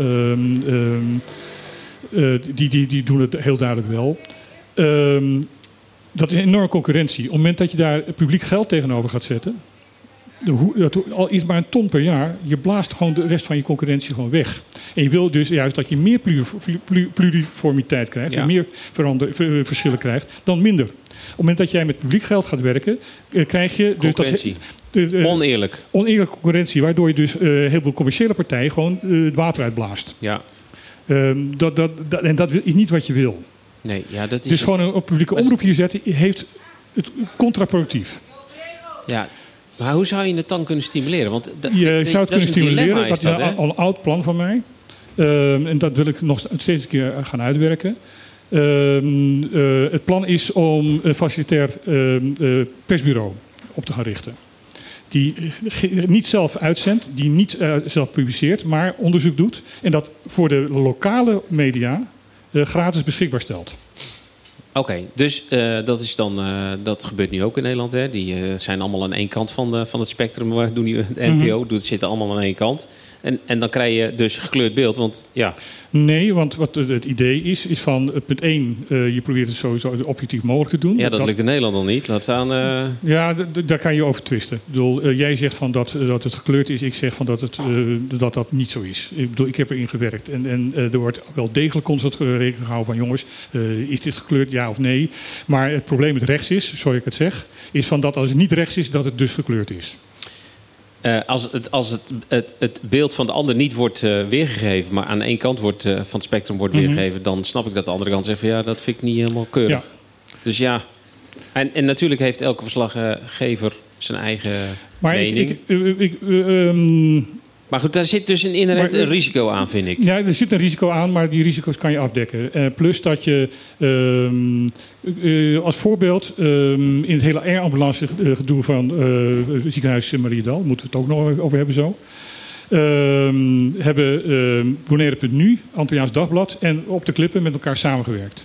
Die doen het heel duidelijk wel. Dat is een enorme concurrentie. Op het moment dat je daar publiek geld tegenover gaat zetten... al is maar een ton per jaar, je blaast gewoon de rest van je concurrentie gewoon weg. En je wil dus juist dat je meer pluriformiteit krijgt, en meer verschillen krijgt dan minder. Op het moment dat jij met publiek geld gaat werken, krijg je concurrentie. Oneerlijk. Oneerlijke concurrentie, waardoor je dus heel veel commerciële partijen gewoon het water uitblaast. Ja. En dat is niet wat je wil. Nee, ja, dat is dus gewoon een publieke omroep hier zetten heeft het contraproductief. Ja, maar hoe zou je het dan kunnen stimuleren? Want je zou het kunnen stimuleren. Dat is al een oud plan van mij. En dat wil ik nog steeds een keer gaan uitwerken. Het plan is om een facilitair persbureau op te gaan richten. Die niet zelf uitzendt, die niet zelf publiceert, maar onderzoek doet. En dat voor de lokale media gratis beschikbaar stelt. Oké, dus dat is dan, dat gebeurt nu ook in Nederland. Hè? Die zijn allemaal aan één kant van het spectrum. Waar doen die het NPO? Zitten allemaal aan één kant. En dan krijg je dus gekleurd beeld. Want, ja. Nee, want wat het idee is van punt 1... je probeert het sowieso objectief mogelijk te doen. Ja, dat lukt in Nederland dan niet. Laat staan... Ja, daar kan je over twisten. Ik bedoel, jij zegt van dat het gekleurd is. Ik zeg van dat niet zo is. Ik bedoel, ik heb erin gewerkt. En er wordt wel degelijk constant rekening gehouden van... jongens, is dit gekleurd, ja of nee? Maar het probleem met rechts is, sorry ik het zeg... is van dat als het niet rechts is, dat het dus gekleurd is. Als het beeld van de ander niet wordt weergegeven... maar aan één kant van het spectrum wordt weergegeven... dan snap ik dat de andere kant zegt van... ja, dat vind ik niet helemaal keurig. Ja. Dus ja, en natuurlijk heeft elke verslaggever zijn eigen mening. Maar goed, daar zit dus inherent een risico aan, vind ik. Ja, er zit een risico aan, maar die risico's kan je afdekken. Plus dat je als voorbeeld in het hele air-ambulance gedoe van ziekenhuis Mariedal... moeten we het ook nog over hebben zo... hebben Bonaire.nu, Antilliaans Dagblad en Op de Klippen met elkaar samengewerkt.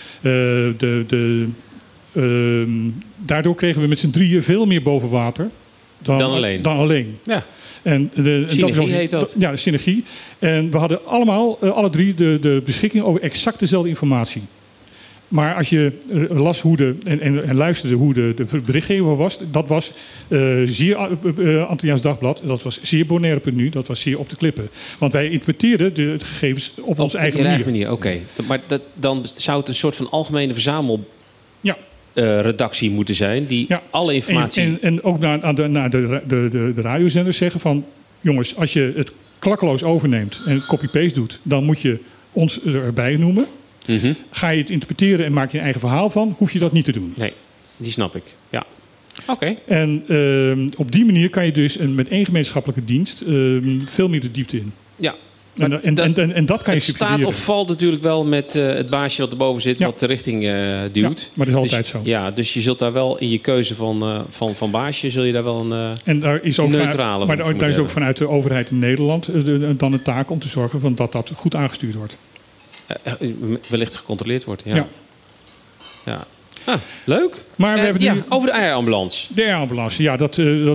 Daardoor kregen we met z'n drieën veel meer boven water dan alleen. Ja. En synergie heet dat. Ja, synergie. En we hadden alle drie de beschikking over exact dezelfde informatie. Maar als je las en luisterde hoe de berichtgever was... dat was zeer Antilliaans Dagblad, dat was zeer Bonaire.nu, dat was zeer Op de Klippen. Want wij interpreteerden de gegevens op onze eigen manier. Oké. Maar dan zou het een soort van algemene verzamel... Ja. Redactie moeten zijn die alle informatie... En ook naar de radiozenders zeggen van... jongens, als je het klakkeloos overneemt en copy-paste doet... dan moet je ons erbij noemen. Mm-hmm. Ga je het interpreteren en maak je een eigen verhaal van... hoef je dat niet te doen. Nee, die snap ik. Ja. Oké. En op die manier kan je dus met één gemeenschappelijke dienst... veel meer de diepte in. Ja. En dat kan je het staat of valt natuurlijk wel met het baasje wat erboven zit... wat de richting duwt. Ja, maar dat is altijd zo. Ja, dus je zult daar wel in je keuze van baasje... zul je daar wel een daar is ook neutrale... Maar daar is ook vanuit de overheid in Nederland... dan een taak om te zorgen dat goed aangestuurd wordt. Wellicht gecontroleerd wordt, ja. Ah, leuk. Maar we hebben nu... over de air-ambulance. De air-ambulance, ja.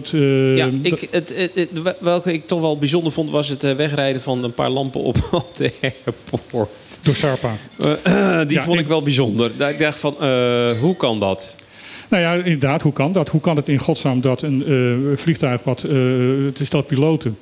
Welke ik toch wel bijzonder vond... was het wegrijden van een paar lampen op de airport. Door SARPA. Die vond ik wel bijzonder. Ik dacht van, hoe kan dat? Nou ja, inderdaad, hoe kan dat? Hoe kan het in godsnaam dat een vliegtuig... het is dat piloten...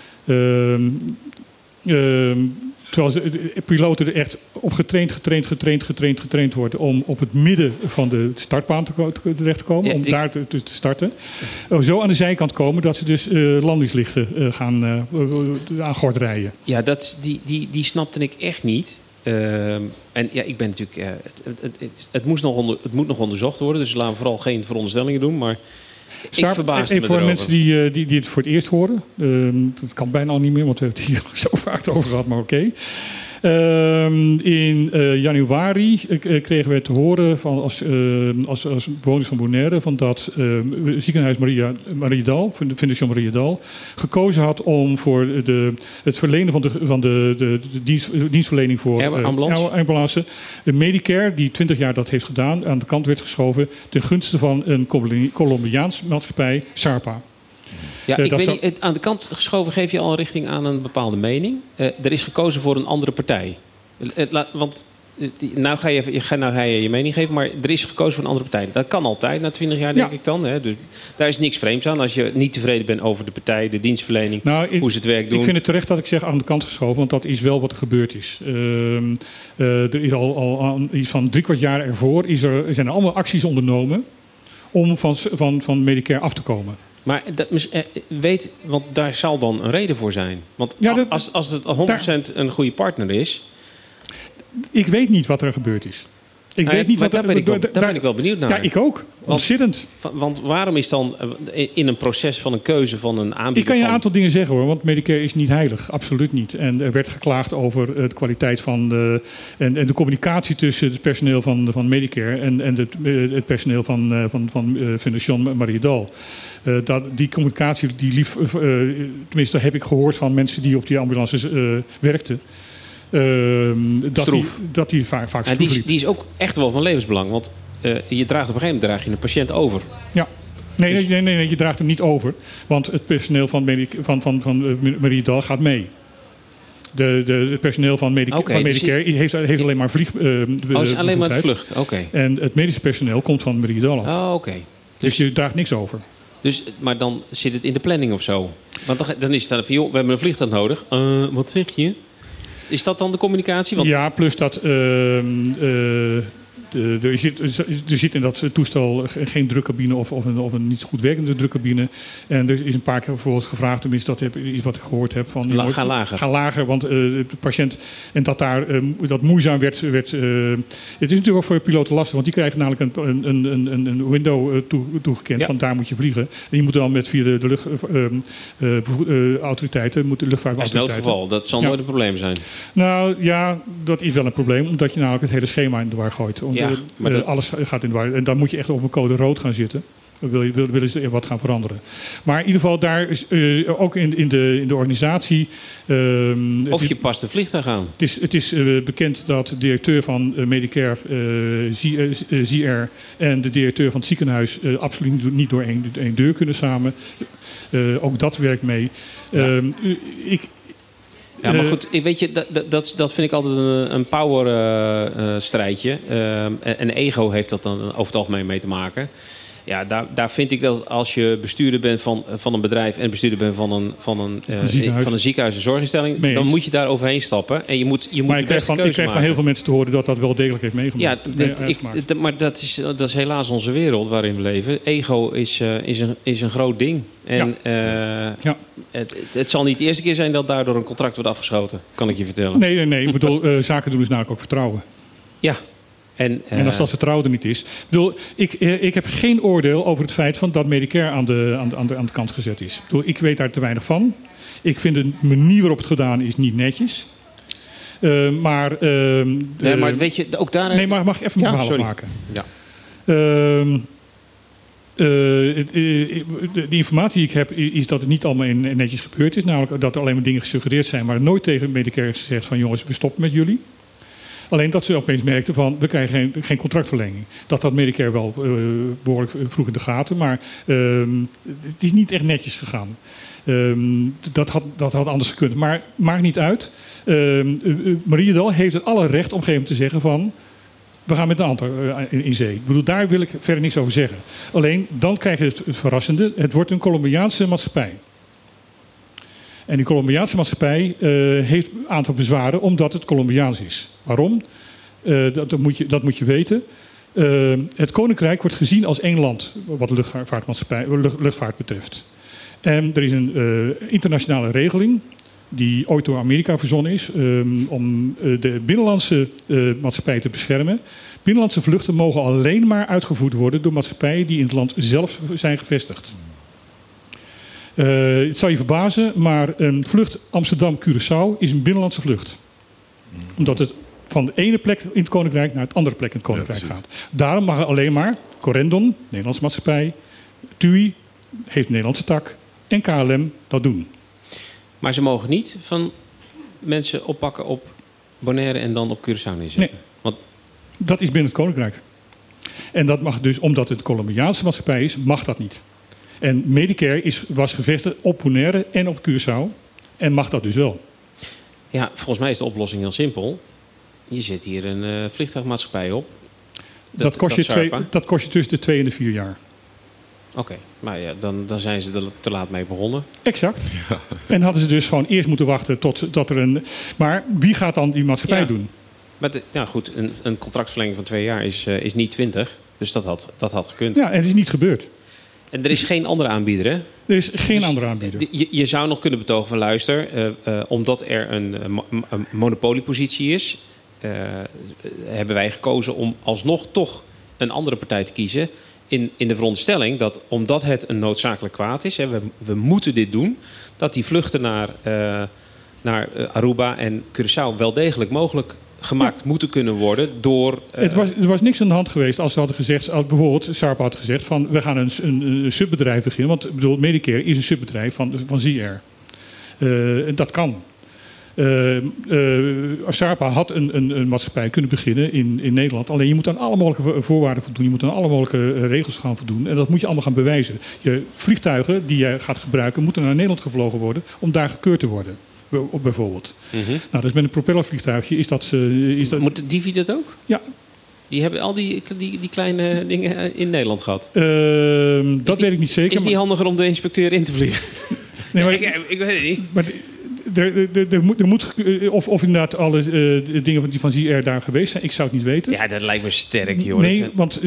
terwijl de piloten er echt op getraind worden... om op het midden van de startbaan terecht te komen. Om daar te starten. Zo aan de zijkant komen dat ze dus landingslichten gaan aan gort rijden. Ja, die snapte ik echt niet. En ja, ik ben natuurlijk... Het moet nog onderzocht worden. Dus laten we vooral geen veronderstellingen doen. Maar... ik verbaasde me voor erover. mensen die het voor het eerst horen. Dat kan bijna al niet meer, want we hebben het hier zo vaak over gehad, maar oké. In januari kregen we te horen van als bewoners van Bonaire... van dat ziekenhuis Mariedal, Fondation Mariedal... gekozen had om voor het verlenen van de dienstverlening voor ambulance... de Medicare, die 20 jaar dat heeft gedaan... aan de kant werd geschoven ten gunste van een Colombiaans maatschappij, SARPA. Ja, ik weet niet, aan de kant geschoven geef je al een richting aan een bepaalde mening. Er is gekozen voor een andere partij. Want Nou ga je je mening geven, maar er is gekozen voor een andere partij. Dat kan altijd na 20 jaar, denk ik dan. Hè? Dus daar is niks vreemds aan. Als je niet tevreden bent over de partij, de dienstverlening, hoe ze het werk doen. Ik vind het terecht dat ik zeg aan de kant geschoven, want dat is wel wat er gebeurd is. Er is al iets van 3/4 jaar ervoor zijn er allemaal acties ondernomen om van Medicare af te komen. Maar want daar zal dan een reden voor zijn. Want als het 100% een goede partner is. Ik weet niet wat er gebeurd is. Daar ben ik wel benieuwd naar. Ja, ik ook. Ontzettend. Want waarom is dan in een proces van een keuze van een aanbieder... Ik kan je een aantal dingen zeggen hoor, want Medicare is niet heilig. Absoluut niet. En er werd geklaagd over de kwaliteit van en de communicatie tussen het personeel van Medicare en het personeel van Fondation Mariedal. Die communicatie, tenminste heb ik gehoord van mensen die op die ambulances werkten. Dat die vaak stroef liep. Die is ook echt wel van levensbelang. Want je draagt op een gegeven moment een patiënt over. Ja. Nee, je draagt hem niet over. Want het personeel van Mariedal gaat mee. Het personeel van Medicare heeft alleen maar vlieg. Is alleen maar het vlucht. Okay. En het medische personeel komt van Mariedal af. Oké. Dus je draagt niks over. Maar dan zit het in de planning of zo. Want dan is het van, joh, we hebben een vliegtuig nodig. Wat zeg je? Is dat dan de communicatie? Want... Ja, plus dat er zit in dat toestel geen drukcabine of een niet goed werkende drukcabine. En er is een paar keer bijvoorbeeld gevraagd, tenminste dat is wat ik gehoord heb. Ga lager. Ga lager, want de patiënt... En dat moeizaam werd... Het is natuurlijk ook voor je piloten lastig, want die krijgen namelijk een window toegekend. Van daar moet je vliegen. En je moet dan via de luchtautoriteiten... de luchtvaartautoriteiten... Als noodgeval, dat zal nooit een probleem zijn. Nou ja, dat is wel een probleem, omdat je namelijk het hele schema in de war gooit. Maar alles gaat in de war. En dan moet je echt op een code rood gaan zitten. Willen ze wat gaan veranderen. Maar in ieder geval, daar is ook in de organisatie... Of je past de vliegtuig aan. Het is bekend dat de directeur van Medicare, ZR... en de directeur van het ziekenhuis absoluut niet door één deur kunnen samen. Ook dat werkt mee. Ja. Ja, maar goed, weet je, dat vind ik altijd een power strijdje. En ego heeft dat dan over het algemeen mee te maken. Ja, daar vind ik dat als je bestuurder bent van een bedrijf... en bestuurder bent van een ziekenhuis, een zorginstelling... dan moet je daar overheen stappen. En je moet de beste keuze maken. Ik krijg van heel veel mensen te horen dat wel degelijk heeft meegemaakt. Ja, maar dat is helaas onze wereld waarin we leven. Ego is een groot ding. En het zal niet de eerste keer zijn dat daardoor een contract wordt afgeschoten. Kan ik je vertellen. Nee. Ik bedoel, zaken doen is namelijk ook vertrouwen. Ja. En als dat vertrouwen er niet is... Ik heb geen oordeel over het feit dat Medicare aan de kant gezet is. Ik weet daar te weinig van. Ik vind de manier waarop het gedaan is niet netjes. Maar weet je, ook daar... Nee, maar mag ik even een verhaal maken? Ja. De informatie die ik heb is dat het niet allemaal netjes gebeurd is. Namelijk dat er alleen maar dingen gesuggereerd zijn... maar nooit tegen Medicare gezegd van... jongens, we stoppen met jullie. Alleen dat ze opeens merkten van, we krijgen geen contractverlenging. Dat had Medicare wel behoorlijk vroeg in de gaten. Maar het is niet echt netjes gegaan. Dat had anders gekund. Maar maakt niet uit. Mariedal heeft het alle recht om op een gegeven moment te zeggen van... we gaan met een ander in zee. Ik bedoel, daar wil ik verder niks over zeggen. Alleen, dan krijg je het verrassende. Het wordt een Colombiaanse maatschappij. En die Colombiaanse maatschappij heeft een aantal bezwaren omdat het Colombiaans is. Waarom? Dat moet je weten. Het Koninkrijk wordt gezien als één land wat luchtvaart betreft. En er is een internationale regeling die ooit door Amerika verzonnen is om de binnenlandse maatschappij te beschermen. Binnenlandse vluchten mogen alleen maar uitgevoerd worden door maatschappijen die in het land zelf zijn gevestigd. Het zal je verbazen, maar een vlucht Amsterdam-Curaçao is een binnenlandse vlucht. Omdat het van de ene plek in het Koninkrijk naar het andere plek in het Koninkrijk gaat. Daarom mag er alleen maar Corendon, Nederlandse maatschappij, TUI, heeft een Nederlandse tak, en KLM dat doen. Maar ze mogen niet van mensen oppakken op Bonaire en dan op Curaçao neerzetten? Nee, want dat is binnen het Koninkrijk. En dat mag dus, omdat het een Colombiaanse maatschappij is, mag dat niet. En Medicare was gevestigd op Bonaire en op Curaçao. En mag dat dus wel. Ja, volgens mij is de oplossing heel simpel. Je zet hier een vliegtuigmaatschappij op. Dat kost je tussen de 2 en de 4 jaar. Oké, maar ja, dan zijn ze er te laat mee begonnen. Exact. Ja. En hadden ze dus gewoon eerst moeten wachten tot er een... Maar wie gaat dan die maatschappij doen? Maar goed, een contractverlenging van 2 jaar is niet 20. Dus dat had gekund. Ja, en het is niet gebeurd. En er is geen andere aanbieder, hè? Er is geen andere aanbieder. Je zou nog kunnen betogen van luister, omdat er een monopoliepositie is, hebben wij gekozen om alsnog toch een andere partij te kiezen. In de veronderstelling dat omdat het een noodzakelijk kwaad is, we moeten dit doen, dat die vluchten naar Aruba en Curaçao wel degelijk mogelijk gemaakt moeten kunnen worden door... Er was niks aan de hand geweest als ze hadden gezegd... bijvoorbeeld SARPA had gezegd van... we gaan een subbedrijf beginnen. Want ik bedoel, Medicare is een subbedrijf van ZR. Dat kan. SARPA had een maatschappij kunnen beginnen in Nederland. Alleen je moet aan alle mogelijke voorwaarden voldoen. Je moet aan alle mogelijke regels gaan voldoen. En dat moet je allemaal gaan bewijzen. Je vliegtuigen die je gaat gebruiken... moeten naar Nederland gevlogen worden om daar gekeurd te worden. Bijvoorbeeld. Mm-hmm. Nou, dus met een propellervliegtuigje is dat... Moet Divi dat ook? Ja. Die hebben al die kleine dingen in Nederland ghat. Dat weet ik niet zeker. Is die handiger om de inspecteur in te vliegen? Nee, maar, ik weet het niet. Maar er moet of inderdaad alle dingen die van ZR daar geweest zijn. Ik zou het niet weten. Ja, dat lijkt me sterk, joh. Nee, want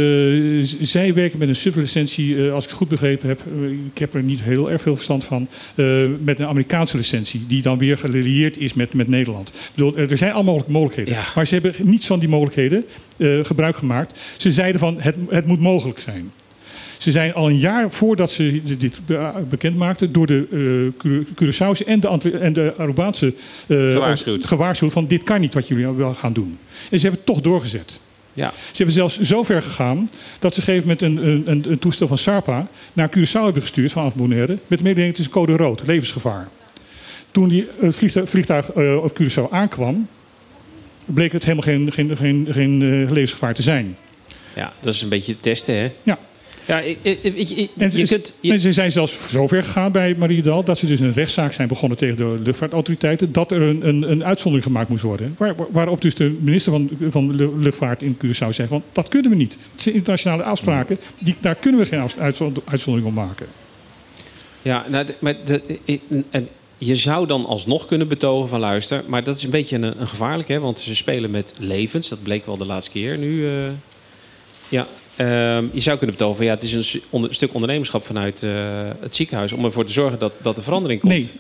zij werken met een sublicentie, als ik het goed begrepen heb. Ik heb er niet heel erg veel verstand van. Met een Amerikaanse licentie, die dan weer gelieerd is met Nederland. Ik bedoel, er zijn allemaal mogelijkheden. Ja. Maar ze hebben niets van die mogelijkheden gebruik gemaakt. Ze zeiden van, het moet mogelijk zijn. Ze zijn al een jaar voordat ze dit bekend maakten... door de Curaçaose en de Arubaanse gewaarschuwd... van dit kan niet wat jullie wel gaan doen. En ze hebben het toch doorgezet. Ja. Ze hebben zelfs zo ver gegaan... dat ze op een gegeven moment een toestel van SARPA... naar Curaçao hebben gestuurd vanaf Bonaire... met mededeling tussen code rood, levensgevaar. Toen die vliegtuig op Curaçao aankwam... bleek het helemaal geen levensgevaar te zijn. Ja, dat is een beetje testen, hè? Ja. Ja, ze zijn zelfs zo ver gegaan bij Mariedal... dat ze dus een rechtszaak zijn begonnen tegen de luchtvaartautoriteiten... dat er een uitzondering gemaakt moest worden. Waarop dus de minister van de luchtvaart in Curaçao zei van... dat kunnen we niet. Het zijn internationale afspraken. Daar kunnen we geen uitzondering op maken. Ja, maar je zou dan alsnog kunnen betogen van luister... maar dat is een beetje een gevaarlijk, hè? Want ze spelen met levens. Dat bleek wel de laatste keer. Nu, ja... je zou kunnen betogen van het is een stuk ondernemerschap vanuit het ziekenhuis... om ervoor te zorgen dat er verandering komt.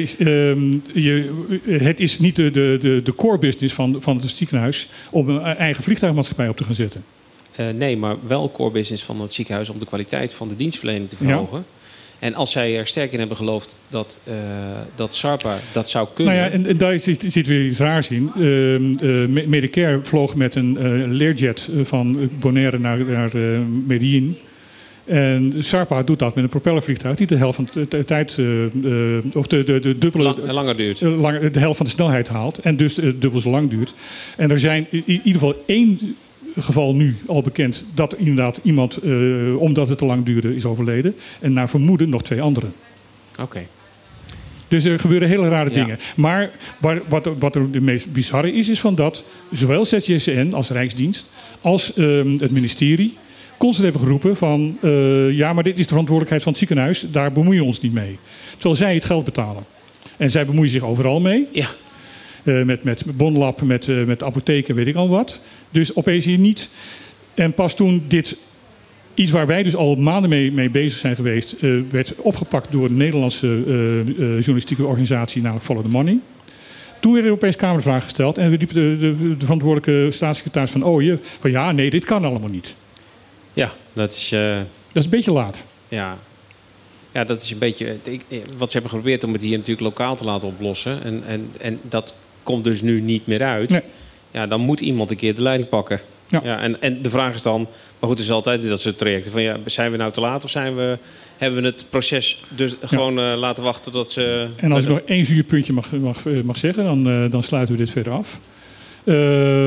Nee, het is niet de core business van het ziekenhuis... om een eigen vliegtuigmaatschappij op te gaan zetten. Nee, maar wel core business van het ziekenhuis... om de kwaliteit van de dienstverlening te verhogen. Ja. En als zij er sterk in hebben geloofd dat SARPA dat zou kunnen... Nou ja, en daar zit weer iets raars in. Medicare vloog met een Learjet van Bonaire naar Medellin. En SARPA doet dat met een propellervliegtuig... die de helft van de tijd... of de dubbele... langer duurt. De helft van de snelheid haalt. En dus dubbel zo lang duurt. En er zijn in ieder geval 1... geval nu al bekend dat inderdaad iemand, omdat het te lang duurde, is overleden. En naar vermoeden nog 2 anderen. Oké. Dus er gebeuren hele rare dingen. Maar wat er de meest bizarre is van dat zowel ZJCN als Rijksdienst als het ministerie constant hebben geroepen van... ja, maar dit is de verantwoordelijkheid van het ziekenhuis. Daar bemoeien we ons niet mee. Terwijl zij het geld betalen. En zij bemoeien zich overal mee. Ja. Met Bonlab, met apotheken, weet ik al wat. Dus opeens hier niet. En pas toen dit, iets waar wij dus al maanden mee bezig zijn geweest... werd opgepakt door een Nederlandse journalistieke organisatie... namelijk Follow the Money. Toen werd er opeens Kamervraag gesteld... en riep de verantwoordelijke staatssecretaris van Ooyen... van ja, nee, dit kan allemaal niet. Ja, dat is... Dat is een beetje laat. Ja. Ja, dat is een beetje... Wat ze hebben geprobeerd om het hier natuurlijk lokaal te laten oplossen. En dat komt dus nu niet meer uit. Nee. Ja, dan moet iemand een keer de leiding pakken. Ja, en de vraag is dan... Maar goed, het is altijd dat soort trajecten. Van, ja, zijn we nou te laat of hebben we het proces dus gewoon laten wachten tot ze... En als ik nog 1 zuurpuntje mag zeggen, dan sluiten we dit verder af.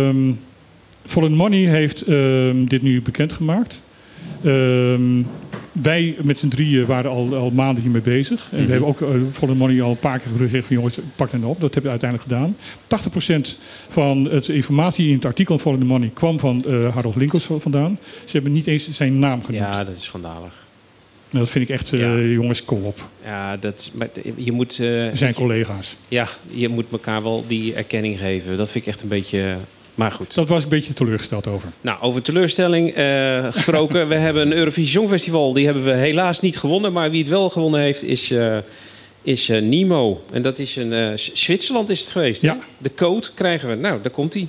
Follow the Money heeft dit nu bekendgemaakt. wij met z'n drieën waren al maanden hiermee bezig. En we hebben ook Follow the Money al een paar keer gezegd van jongens, pak dat op. Dat hebben we uiteindelijk gedaan. 80% van de informatie in het artikel van Follow the Money kwam van Harold Linkels vandaan. Ze hebben niet eens zijn naam genoemd. Ja, dat is schandalig. Dat vind ik echt, jongens, kom op. Ja, je moet... We zijn collega's. Ja, je moet elkaar wel die erkenning geven. Dat vind ik echt een beetje... Maar goed. Dat was een beetje teleurgesteld over. Nou, over teleurstelling gesproken. We hebben een Eurovisie Songfestival. Die hebben we helaas niet gewonnen. Maar wie het wel gewonnen heeft is Nemo. En dat is Zwitserland is het geweest. Ja. Hè? De code krijgen we. Nou, daar komt hij.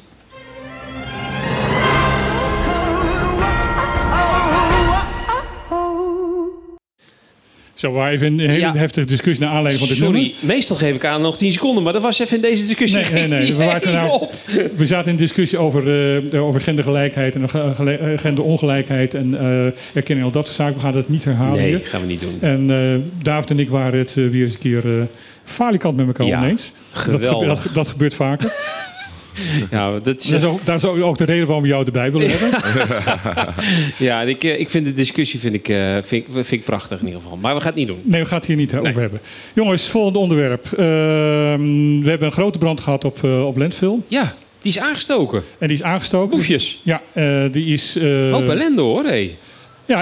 Zo, waar even een hele heftige discussie naar aanleiding van dit nummer. Sorry, meestal geef ik aan nog 10 seconden, maar dat was even in deze discussie. Nee. We zaten in discussie over gendergelijkheid en genderongelijkheid en erkenning al dat soort zaken. We gaan dat niet herhalen hier. Nee, gaan we niet doen. En David en ik waren het weer eens een keer falikant met elkaar oneens. Dat gebeurt vaker. Ja, dat is ook de reden waarom we jou erbij willen hebben. Ja, ik vind de discussie vind ik prachtig in ieder geval. Maar we gaan het niet doen. Nee, we gaan het hier niet over hebben. Jongens, volgende onderwerp. We hebben een grote brand gehad op Lentville. Ja, die is aangestoken. En die is aangestoken. Boefjes. Ja, die is... Hoop ellende hoor, hé. Ja,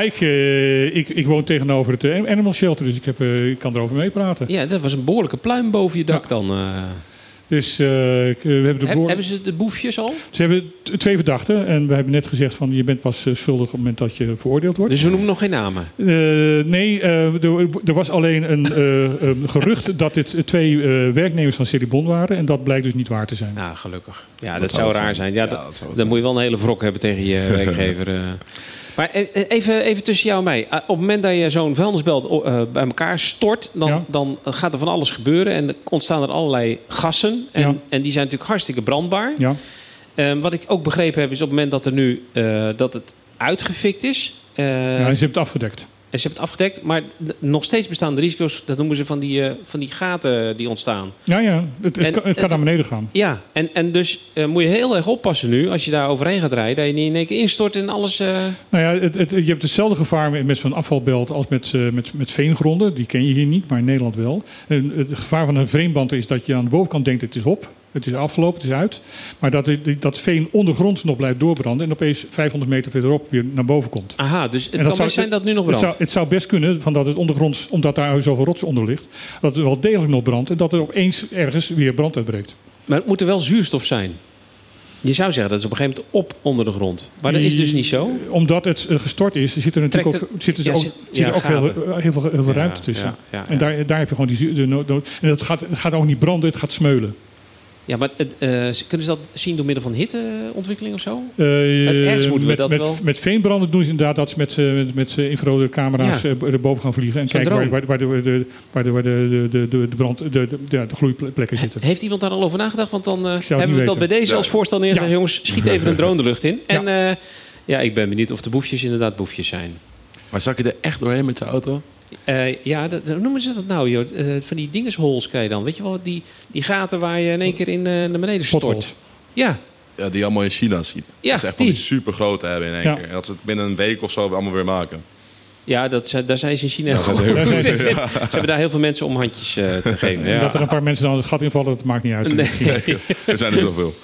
ik woon tegenover het Animal Shelter, dus ik kan erover meepraten. Ja, dat was een behoorlijke pluim boven je dak dan. Dus hebben ze de boefjes al? Ze hebben 2 verdachten. En we hebben net gezegd van je bent pas schuldig op het moment dat je veroordeeld wordt. Dus we noemen nog geen namen? Nee, er was alleen een gerucht dat dit 2 werknemers van Celibon waren. En dat blijkt dus niet waar te zijn. Ja, gelukkig. Ja, dat zou raar zijn. Ja, dan moet je wel een hele wrok hebben tegen je werkgever. Maar even tussen jou en mij. Op het moment dat je zo'n vuilnisbelt bij elkaar stort, dan gaat er van alles gebeuren. En er ontstaan er allerlei gassen. En die zijn natuurlijk hartstikke brandbaar. Ja. Wat ik ook begrepen heb, is op het moment dat er nu dat het uitgefikt is. En ze hebben het afgedekt. En ze hebben het afgedekt, maar nog steeds bestaan de risico's. Dat noemen ze van die gaten die ontstaan. Ja, het kan naar beneden gaan. Ja, en dus moet je heel erg oppassen nu als je daar overheen gaat rijden. Dat je niet in één keer instort en alles... Nou ja, je hebt hetzelfde gevaar met zo'n afvalbelt als met veengronden. Die ken je hier niet, maar in Nederland wel. En het gevaar van een vreemdband is dat je aan de bovenkant denkt het is op. Het is afgelopen, het is uit. Maar dat veen ondergronds nog blijft doorbranden en opeens 500 meter verderop weer naar boven komt. Aha, dus het kan best zijn dat het nu nog brandt. Het zou best kunnen, van dat het ondergronds, omdat daar zoveel rots onder ligt, dat het wel degelijk nog brandt en dat er opeens ergens weer brand uitbreekt. Maar het moet er wel zuurstof zijn. Je zou zeggen dat is op een gegeven moment op onder de grond. Maar dat is dus niet zo. Omdat het gestort is, zit er natuurlijk ook heel veel ruimte tussen. Ja. En daar heb je gewoon die nood. En het gaat ook niet branden, het gaat smeulen. Ja, maar kunnen ze dat zien door middel van hitteontwikkeling of zo? Het ergst moeten we dat wel... Met veenbranden doen ze inderdaad dat ze met infrarode camera's erboven gaan vliegen. En kijken waar de gloeiplekken zitten. Heeft iemand daar al over nagedacht? Want dan hebben we dat bij deze als voorstel neergelegd. Ja. Jongens, schiet even een drone de lucht in. En ik ben benieuwd of de boefjes inderdaad boefjes zijn. Maar zak je er echt doorheen met je auto? Hoe noemen ze dat nou, joh? Van die dingesholes krijg je dan. Weet je wel, die gaten waar je in één keer naar beneden stort. Potholes. Ja, die je allemaal in China ziet. Ja, dat is echt van die super grote hebben in één keer. En dat ze het binnen een week of zo allemaal weer maken. Ja, daar zijn ze in China goed. Ze hebben daar heel veel mensen om handjes te geven. Ja. Dat er een paar mensen dan het gat invallen, dat maakt niet uit. Nee. Er zijn er zoveel.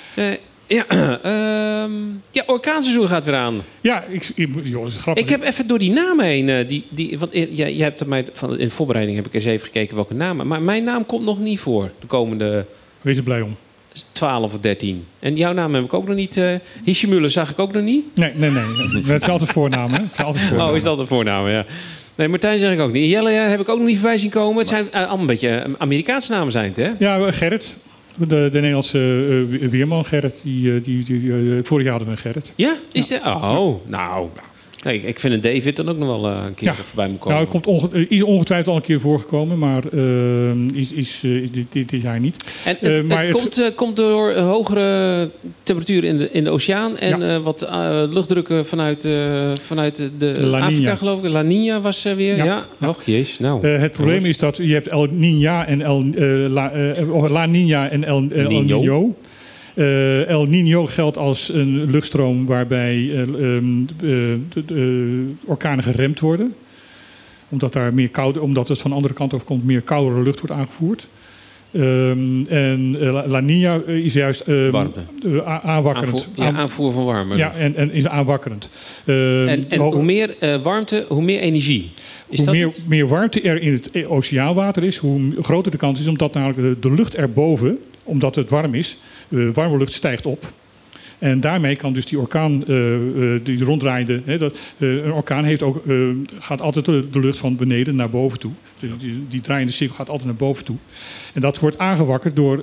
Orkaanseizoen gaat weer aan. Ja, dat is grappig. Ik heb even door die namen heen. Want jij hebt mij in voorbereiding heb ik eens even gekeken welke namen. Maar mijn naam komt nog niet voor de komende... Wees er blij om. 12 of 13. En jouw naam heb ik ook nog niet. Hishimule zag ik ook nog niet. Nee. Het is altijd voornamen. Oh, is dat een voornaam, ja. Nee, Martijn zeg ik ook niet. Jelle heb ik ook nog niet voorbij zien komen. Het zijn allemaal een beetje Amerikaanse namen zijn het, hè? Ja, Gerrit. De Nederlandse weerman Gerrit. Vorig jaar hadden we een Gerrit. Ja? Is de? Oh, nou... Nee, ik vind een David dan ook nog wel een keer voorbij moet komen. Nou, het is ongetwijfeld al een keer voorgekomen, maar dit jaar niet. En het komt door hogere temperaturen in de oceaan en wat luchtdrukken vanuit de Afrika, geloof ik. La Niña was weer. Ja. Och, jezus. Nou. Het probleem is dat je hebt El Niña en La Niña en El Niño. El Niño geldt als een luchtstroom waarbij orkanen geremd worden. omdat het van de andere kant af komt, meer koudere lucht wordt aangevoerd. En La Niña is juist aanwakkerend. Aanvoer van warme lucht. Ja, en is aanwakkerend. Hoe meer warmte, hoe meer energie. Hoe meer warmte er in het oceaanwater is, hoe groter de kans is, omdat namelijk de lucht erboven, omdat het warm is, warme lucht stijgt op. En daarmee kan dus die orkaan, die ronddraaiende... een orkaan gaat altijd de lucht van beneden naar boven toe. Die draaiende cirkel gaat altijd naar boven toe. En dat wordt aangewakkerd door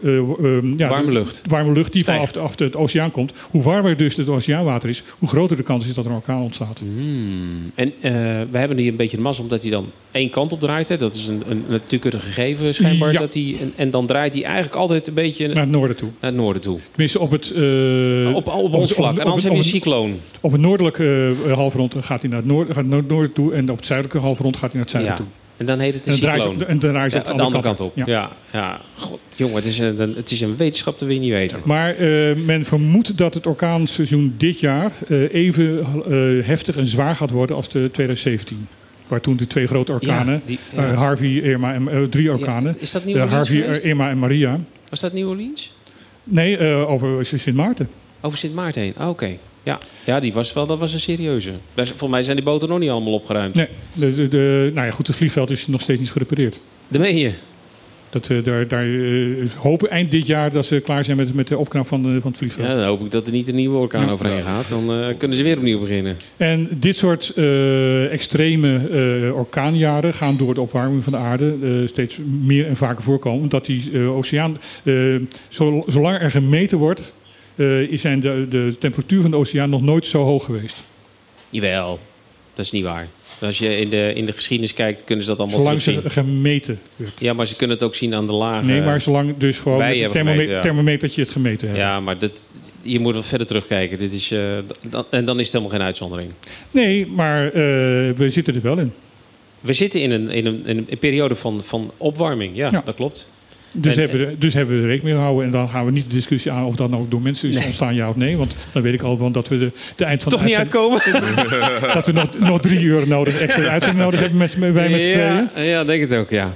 warme lucht die vanaf het oceaan komt. Hoe warmer dus het oceaanwater is, hoe groter de kans is dat er een orkaan ontstaat. En we hebben hier een beetje de mazzel omdat hij dan één kant op draait. Hè? Dat is een natuurlijk een gegeven schijnbaar. Ja. En dan draait hij eigenlijk altijd een beetje... Naar het noorden toe. Tenminste op het... Op ons vlak. En anders heb je een cycloon. Op het noordelijke halfrond gaat hij naar het noorden toe. En op het zuidelijke halfrond gaat hij naar het zuiden toe. En dan heet het een cycloon. En dan draai je de andere kant op. Ja. God, jongen, het is een wetenschap dat we niet weten. Maar men vermoedt dat het orkaanseizoen dit jaar even heftig en zwaar gaat worden als de 2017. Waar toen de 2 grote orkanen, Harvey, Irma en 3 orkanen. Is dat New Orleans Harvey, geweest? Irma en Maria. Was dat New Orleans? Nee, over Sint Maarten. Over Sint Maarten heen, oké. Ja, dat was een serieuze. Volgens mij zijn die boten nog niet allemaal opgeruimd. Nee, het vliegveld is nog steeds niet gerepareerd. Dat meen je? Daar hopen eind dit jaar dat ze klaar zijn met de opknap van het vliegveld. Ja, dan hoop ik dat er niet een nieuwe orkaan overheen gaat. Dan kunnen ze weer opnieuw beginnen. En dit soort extreme orkaanjaren gaan door de opwarming van de aarde steeds meer en vaker voorkomen. Omdat die oceaan, zolang er gemeten wordt, zijn de temperatuur van de oceaan nog nooit zo hoog geweest. Jawel, dat is niet waar. Als je in de geschiedenis kijkt, kunnen ze dat allemaal zolang terugzien. Zolang ze gemeten wordt. Ja, maar ze kunnen het ook zien aan de lage... Nee, maar zolang dus gewoon met het thermometertje het gemeten hebben. Ja, maar je moet wat verder terugkijken. Dit is, en dan is het helemaal geen uitzondering. Nee, maar we zitten er wel in. We zitten in een periode van opwarming. Ja, dat klopt. Dus hebben we er rekening mee houden. En dan gaan we niet de discussie aan of dat nou ook door mensen is ontstaan, ja of nee. Want dan weet ik al dat we de eind van toch niet uitkomen. Dat we nog 3 uur extra uitzending nodig hebben met z'n tweeën. Ja, denk het ook, ja.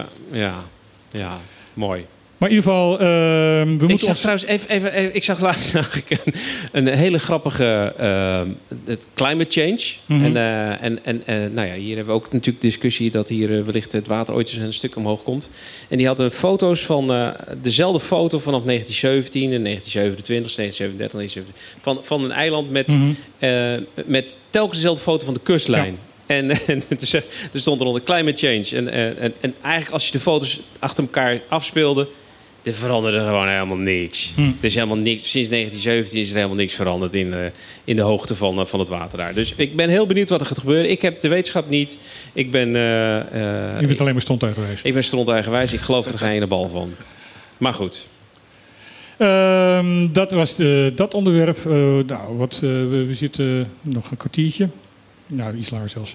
Ja, mooi. Maar in ieder geval, ik zag trouwens ik zag laatst een hele grappige climate change. Mm-hmm. Hier hebben we ook natuurlijk discussie dat hier wellicht het water ooit eens een stuk omhoog komt. En die hadden foto's van dezelfde foto vanaf 1917 en 1927, 1937, van een eiland met telkens dezelfde foto van de kustlijn. Ja. En er stond eronder climate change. En eigenlijk als je de foto's achter elkaar afspeelde, er veranderde gewoon helemaal niks. Er is helemaal niks. Sinds 1917 is er helemaal niks veranderd in de hoogte van het water daar. Dus ik ben heel benieuwd wat er gaat gebeuren. Ik heb de wetenschap niet. Ik ben... je bent alleen maar stronteigenwijs. Ik ben stronteigenwijs. Ik geloof er geen ene bal van. Maar goed. Dat was dat onderwerp. We zitten nog een kwartiertje. Nou, iets langer zelfs.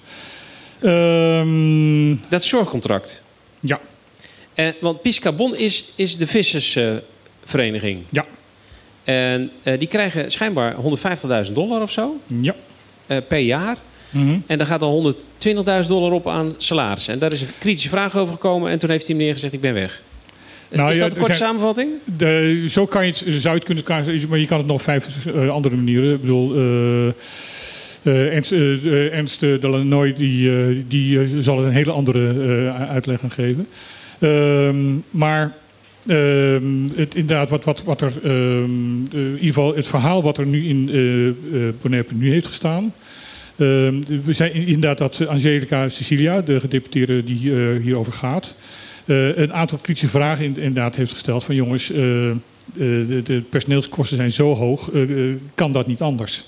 Dat zorgcontract. Ja. Want Piscabon is de vissersvereniging. Ja. En die krijgen schijnbaar $150.000 of zo. Ja. Per jaar. Mm-hmm. En daar gaat al $120.000 op aan salaris. En daar is een kritische vraag over gekomen. En toen heeft hij meneer gezegd, ik ben weg. Is dat een korte samenvatting? Zo zou je het kunnen... Maar je kan het nog 5 andere manieren. Ik bedoel... Ernst Delanoy die zal een hele andere uitleg gaan geven. Maar inderdaad, wat er in ieder geval het verhaal wat er nu in Bonaire nu heeft gestaan. We zijn inderdaad dat Angelica Cecilia, de gedeputeerde die hierover gaat, een aantal kritische vragen inderdaad heeft gesteld van jongens, de personeelskosten zijn zo hoog, kan dat niet anders?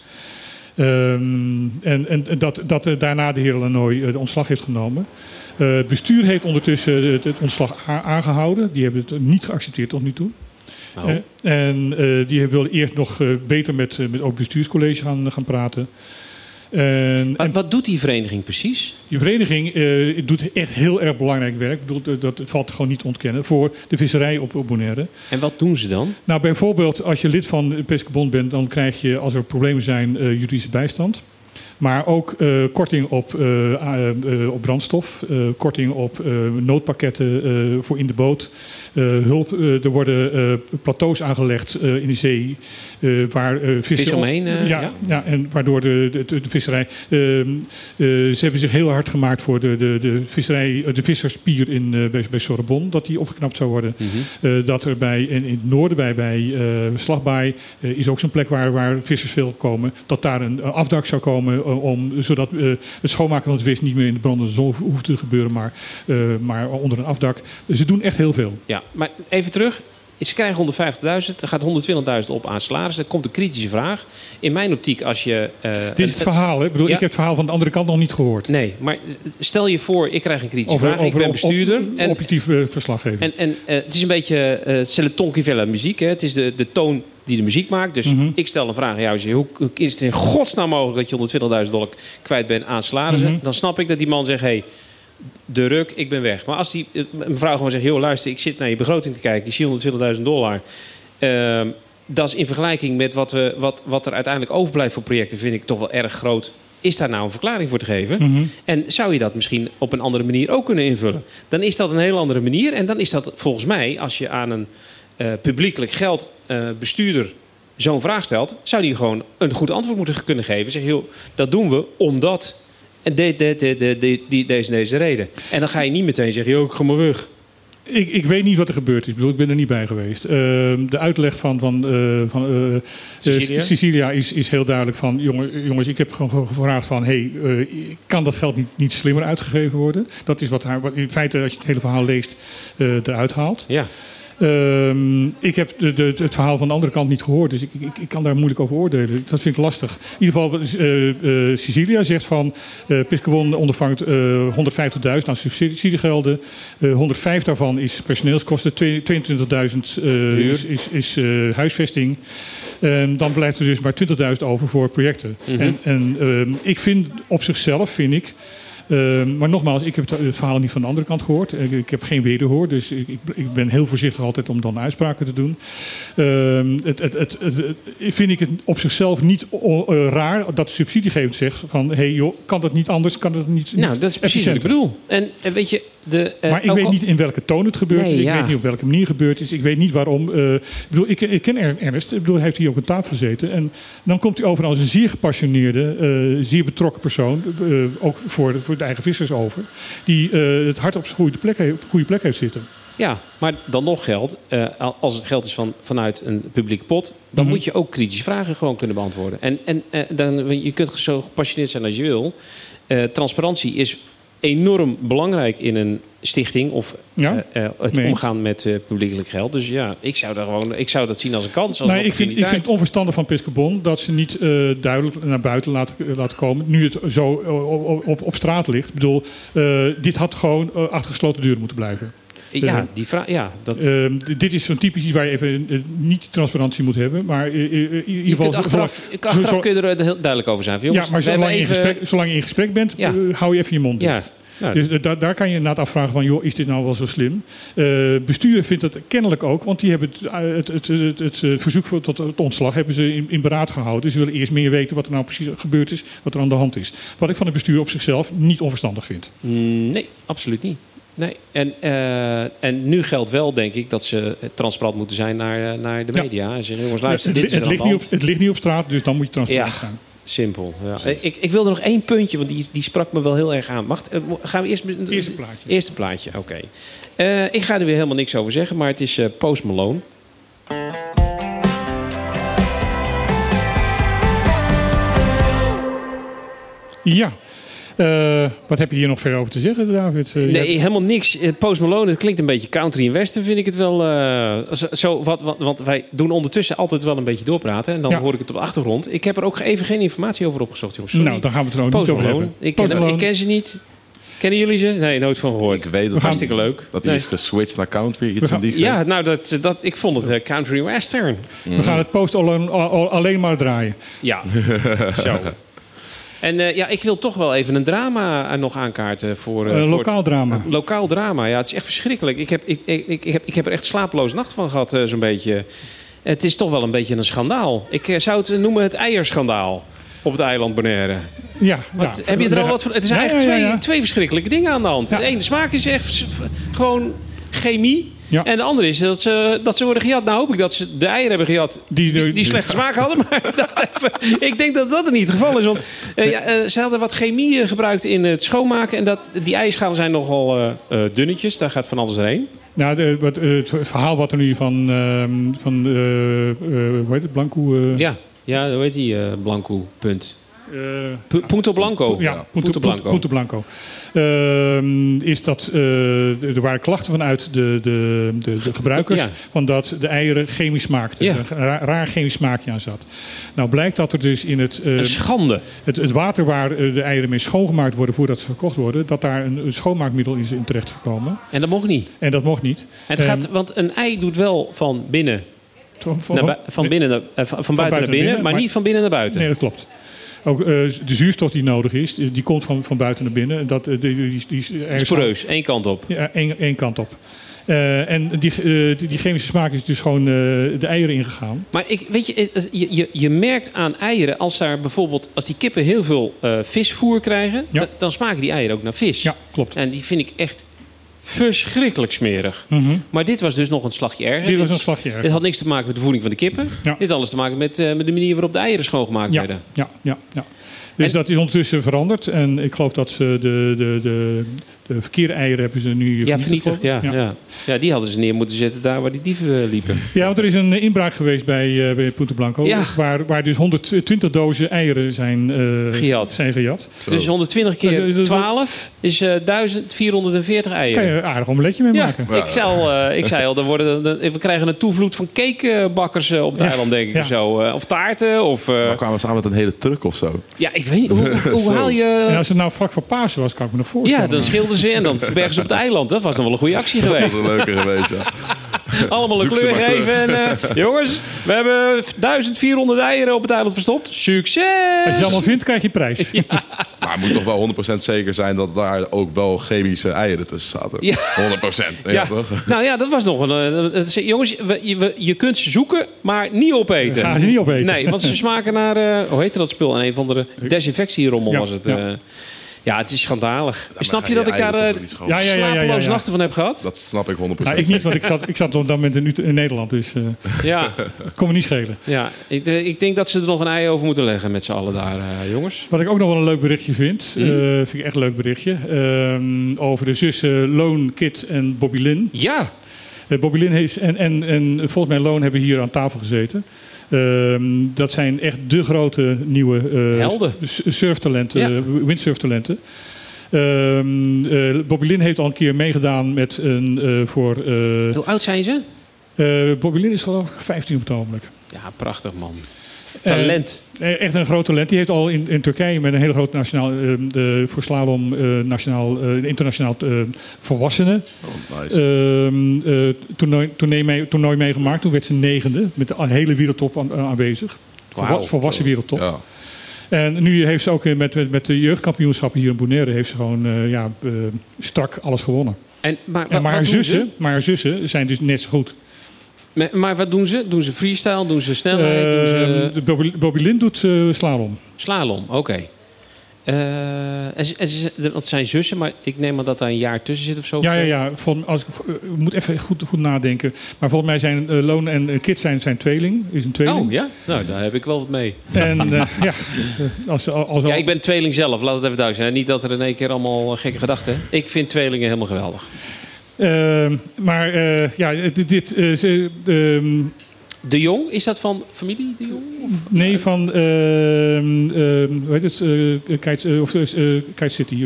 En dat daarna de heer Lanoy de ontslag heeft genomen. Het bestuur heeft ondertussen het ontslag aangehouden. Die hebben het niet geaccepteerd tot nu toe. Oh. En die wilden eerst nog beter met ook bestuurscollege gaan praten. Wat doet die vereniging precies? Die vereniging doet echt heel erg belangrijk werk. Ik bedoel, dat valt gewoon niet te ontkennen voor de visserij op Bonaire. En wat doen ze dan? Nou, bijvoorbeeld als je lid van Piscabon bent, dan krijg je, als er problemen zijn, juridische bijstand. Maar ook korting op brandstof. Korting op noodpakketten voor in de boot. Hulp. Er worden plateaus aangelegd in de zee. Waar vissen omheen. En waardoor de visserij... ze hebben zich heel hard gemaakt voor de visserij, de visserspier bij Sorbonne. Dat die opgeknapt zou worden. Dat er in het noorden bij Slagbaai is ook zo'n plek waar vissers veel komen. Dat daar een afdak zou komen zodat het schoonmaken van het vis niet meer in de brandende zon hoeft te gebeuren, maar onder een afdak. Ze doen echt heel veel. Ja, maar even terug. Ze krijgen 150.000, er gaat 120.000 op aan salaris. Er komt een kritische vraag. In mijn optiek, als je... Dit is het verhaal, hè? Ik bedoel, ik heb het verhaal van de andere kant nog niet gehoord. Nee, maar stel je voor, ik krijg een kritische vraag. Ik ben bestuurder. Objectief verslaggever. En het is een beetje c'est le ton qui fait la muziek. Hè? Het is de toon die de muziek maakt. Dus ik stel een vraag aan jou. Hoe is het in godsnaam mogelijk dat je $120.000 kwijt bent aan salarissen? Dan snap ik dat die man zegt... Hey, de ruk, ik ben weg. Maar als die mevrouw gewoon zegt... joh, luister, ik zit naar je begroting te kijken. Ik zie $120.000. Dat is in vergelijking met wat er uiteindelijk overblijft voor projecten... vind ik toch wel erg groot. Is daar nou een verklaring voor te geven? En zou je dat misschien op een andere manier ook kunnen invullen? Dan is dat een heel andere manier. En dan is dat volgens mij... als je aan een publiekelijk geld bestuurder... zo'n vraag stelt... zou die gewoon een goed antwoord moeten kunnen geven. Zeg, joh, dat doen we omdat... En deze reden. En dan ga je niet meteen zeggen, joh, ik ga maar weg. Ik weet niet wat er gebeurd is. Ik ben er niet bij geweest. De uitleg van Cecilia is heel duidelijk van... Jongens, ik heb gewoon gevraagd van... kan dat geld niet slimmer uitgegeven worden? Dat is wat in feite, als je het hele verhaal leest, eruit haalt. Ja. Ik heb het verhaal van de andere kant niet gehoord, dus ik kan daar moeilijk over oordelen. Dat vind ik lastig. In ieder geval, Cecilia zegt van... Piscobon ondervangt 150.000 aan subsidiegelden. 105 daarvan is personeelskosten. 22.000 is huisvesting. Dan blijft er dus maar 20.000 over voor projecten. Ik vind op zichzelf, maar nogmaals, ik heb het verhaal niet van de andere kant gehoord. Ik heb geen wederhoor, dus ik ben heel voorzichtig altijd om dan uitspraken te doen. Vind ik het op zichzelf niet raar dat de subsidiegever zegt van... joh, kan dat niet anders? Kan dat niet? Nou, dat is precies wat ik bedoel. En weet je... maar ik weet niet in welke toon het gebeurd is. Ik weet niet op welke manier het gebeurd is. Ik weet niet waarom. Ik ken Ernst. Hij heeft hier ook aan tafel gezeten. En dan komt hij over als een zeer gepassioneerde, zeer betrokken persoon. Ook voor de eigen vissers over. Die het hart op zijn goede plek heeft zitten. Ja, maar dan nog geldt, als het geld is vanuit een publieke pot... dan moet je ook kritische vragen gewoon kunnen beantwoorden. Je kunt zo gepassioneerd zijn als je wil. Transparantie is enorm belangrijk in een stichting of het omgaan met publiekelijk geld. Dus ja, ik zou dat zien als een kans. Als ik vind het onverstandig van Piscobon dat ze niet duidelijk naar buiten laten komen. Nu het zo op straat ligt. Ik bedoel, dit had gewoon achter gesloten deuren moeten blijven. Ja, die vraag. Ja, dit is zo'n typisch iets waar je even niet transparantie moet hebben. Maar in ieder geval. Achteraf kun je er heel duidelijk over zijn. Jongens, ja, maar zolang je in gesprek bent, hou je even je mond dicht. Ja. Dus daar kan je inderdaad afvragen van... joh, is dit nou wel zo slim? Bestuur vindt het kennelijk ook... want die hebben het verzoek tot het ontslag... hebben ze in beraad gehouden. Dus ze willen eerst meer weten wat er nou precies gebeurd is... wat er aan de hand is. Wat ik van het bestuur op zichzelf niet onverstandig vind. Nee, absoluut niet. Nee. En nu geldt wel, denk ik, dat ze transparant moeten zijn naar de media. En zeggen, jongens, luister, dit is het ligt niet op straat, dus dan moet je transparant zijn. Simpel. Ja. Ik wilde nog één puntje, want die sprak me wel heel erg aan. Gaan we eerst... Eerste plaatje. Eerste plaatje, oké. Ik ga er weer helemaal niks over zeggen, maar het is Post Malone. Ja. Wat heb je hier nog verder over te zeggen, David? Nee, helemaal niks. Post Malone, het klinkt een beetje country in Westen, vind ik het wel. Want wij doen ondertussen altijd wel een beetje doorpraten. En dan hoor ik het op de achtergrond. Ik heb er ook even geen informatie over opgezocht, jongens. Sorry. Nou, dan gaan we het er ook niet over hebben. Ik ken ze niet. Kennen jullie ze? Nee, nooit van gehoord. Ik weet het. Hartstikke leuk. Dat hij is geswitcht naar country. Ja, nou, ik vond het country western. We gaan het Post alleen maar draaien. Ja, zo. En ik wil toch wel even een drama nog aankaarten voor... lokaal drama. Lokaal drama, ja. Het is echt verschrikkelijk. Ik heb er echt slapeloze nacht van gehad, zo'n beetje. Het is toch wel een beetje een schandaal. Ik zou het noemen het eierschandaal. op het eiland Bonaire. Ja. Heb je er al wat van? Het is eigenlijk twee verschrikkelijke dingen aan de hand. Ja. De ene smaak is echt gewoon chemie. Ja. En de andere is dat ze worden gejat. Nou hoop ik dat ze de eieren hebben gejat die slechte smaak hadden. Maar ik denk dat er niet het geval is. Want ze hadden wat chemie gebruikt in het schoonmaken. En die eierschalen zijn nogal dunnetjes. Daar gaat van alles doorheen. Nou, het verhaal wat er nu van hoe heet het, Blanco... Ja, hoe heet die Blanco, punt? Punto Blanco. Punto Blanco. Is dat er waren klachten vanuit de gebruikers van dat de eieren chemisch smaakten. Ja. Een raar chemisch smaakje aan zat. Nou blijkt dat er dus in een schande. Het water waar de eieren mee schoongemaakt worden voordat ze verkocht worden, dat daar een schoonmaakmiddel is in terecht gekomen. En dat mocht niet. Want een ei doet wel van binnen van buiten naar binnen, maar niet van binnen naar buiten. Nee, dat klopt. Ook de zuurstof die nodig is, die komt van buiten naar binnen. Die is poreus, één kant op. Ja, één kant op. En die chemische smaak is dus gewoon de eieren ingegaan. Maar je merkt aan eieren, als die kippen heel veel visvoer krijgen, dan smaken die eieren ook naar vis. Ja, klopt. En die vind ik echt verschrikkelijk smerig. Mm-hmm. Maar dit was dus nog een slagje erger. Dit had niks te maken met de voeding van de kippen. Ja. Dit had alles te maken met de manier waarop de eieren schoongemaakt werden. Ja. Dus dat is ondertussen veranderd. En ik geloof dat ze de verkeerde eieren hebben ze nu vernietigd. Ja, die hadden ze neer moeten zetten daar waar die dieven liepen. Ja, want er is een inbraak geweest bij Punta Blanco. Ja. Waar dus 120 dozen eieren zijn gejat. Dus 120 keer 12 is 1440 eieren. Kan je een aardig omeletje mee maken. Ja. Ik zei al, we krijgen een toevloed van cakebakkers op het eiland, denk ik. Zo. Of taarten. Maar kwamen ze aan met een hele truck of zo? Ja, ik weet niet. Hoe haal je... En als het nou vlak voor Pasen was, kan ik me nog voorstellen. Ja, dan schilden ze en dan verbergen ze op het eiland. Dat was nog wel een goede actie geweest. Dat was een leuke geweest, ja. Allemaal een kleur geven. En, jongens, we hebben 1400 eieren op het eiland verstopt. Succes! Als je allemaal vindt, krijg je prijs. Ja. Maar het moet toch wel 100% zeker zijn dat daar ook wel chemische eieren tussen zaten. Ja. 100%. Ja. Toch? Nou ja, dat was nog een... jongens, je kunt ze zoeken, maar niet opeten. Gaan ze niet opeten. Nee, want ze smaken naar... hoe heette dat spul? Een van de desinfectierommel was het. Ja, het is schandalig. Snap je dat ik daar slapeloze nachten van heb gehad? Dat snap ik 100%. Nou, ik niet, want ik zat op dat moment in Nederland. Dus kon me niet schelen. Ja, ik denk dat ze er nog een ei over moeten leggen met z'n allen daar, jongens. Wat ik ook nog wel een leuk berichtje vind. Vind ik echt een leuk berichtje. Over de zussen Loon, Kit en Bobby Lynn. Ja. Bobby Lynn heeft, en volgens mij Loon hebben hier aan tafel gezeten. Dat zijn echt de grote nieuwe surftalenten, windsurftalenten. Bobby Lynn heeft al een keer meegedaan met een Hoe oud zijn ze? Bobby Lynn is geloof ik 15 op het ogenblik. Ja, prachtig man. Talent. Echt een groot talent. Die heeft al in Turkije met een hele grote nationaal voor slalom internationaal volwassenen toernooi meegemaakt. Toen werd ze 9e met de hele wereldtop aanwezig. Volwassen wereldtop. Ja. En nu heeft ze ook met de jeugdkampioenschappen hier in Bonaire heeft ze gewoon strak alles gewonnen. Maar haar zussen zijn dus net zo goed. Maar wat doen ze? Doen ze freestyle? Doen ze snelheid? Bobby Lynn doet slalom. Slalom, oké. Dat zijn zussen, maar ik neem aan dat daar een jaar tussen zit of zo. Ja. Ik moet even goed nadenken. Maar volgens mij zijn Loon en Kit zijn tweeling. Is een tweeling. Oh ja? Nou, daar heb ik wel wat mee. En ik ben tweeling zelf, laat het even duidelijk zijn. Niet dat er in één keer allemaal gekke gedachten. Ik vind tweelingen helemaal geweldig. De Jong, is dat van familie De Jong? Nee, van hoe heet het? Kite City.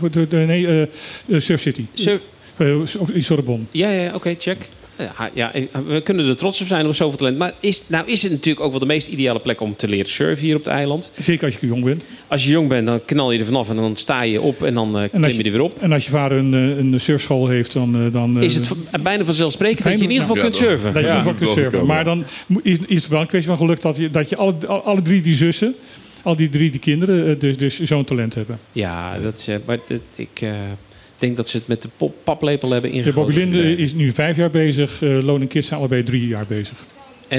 Surf City. In Sorbonne. Ja, oké, check. Ja, we kunnen er trots op zijn op zoveel talent. Maar is het natuurlijk ook wel de meest ideale plek om te leren surfen hier op het eiland? Zeker als je jong bent. Als je jong bent, dan knal je er vanaf en dan sta je op en dan klim je er weer op. En als je vader een surfschool heeft, dan is het bijna vanzelfsprekend dat je in ieder geval kunt surfen. Dat je in ieder geval kunt surfen. Maar dan is het wel een kwestie van geluk dat je alle drie die zussen, al die kinderen, dus zo'n talent hebben. Ja, ik denk dat ze het met de paplepel hebben ingegoten. Bobby Lynn is nu 5 jaar bezig. Loon en Kit zijn allebei 3 jaar bezig. En dan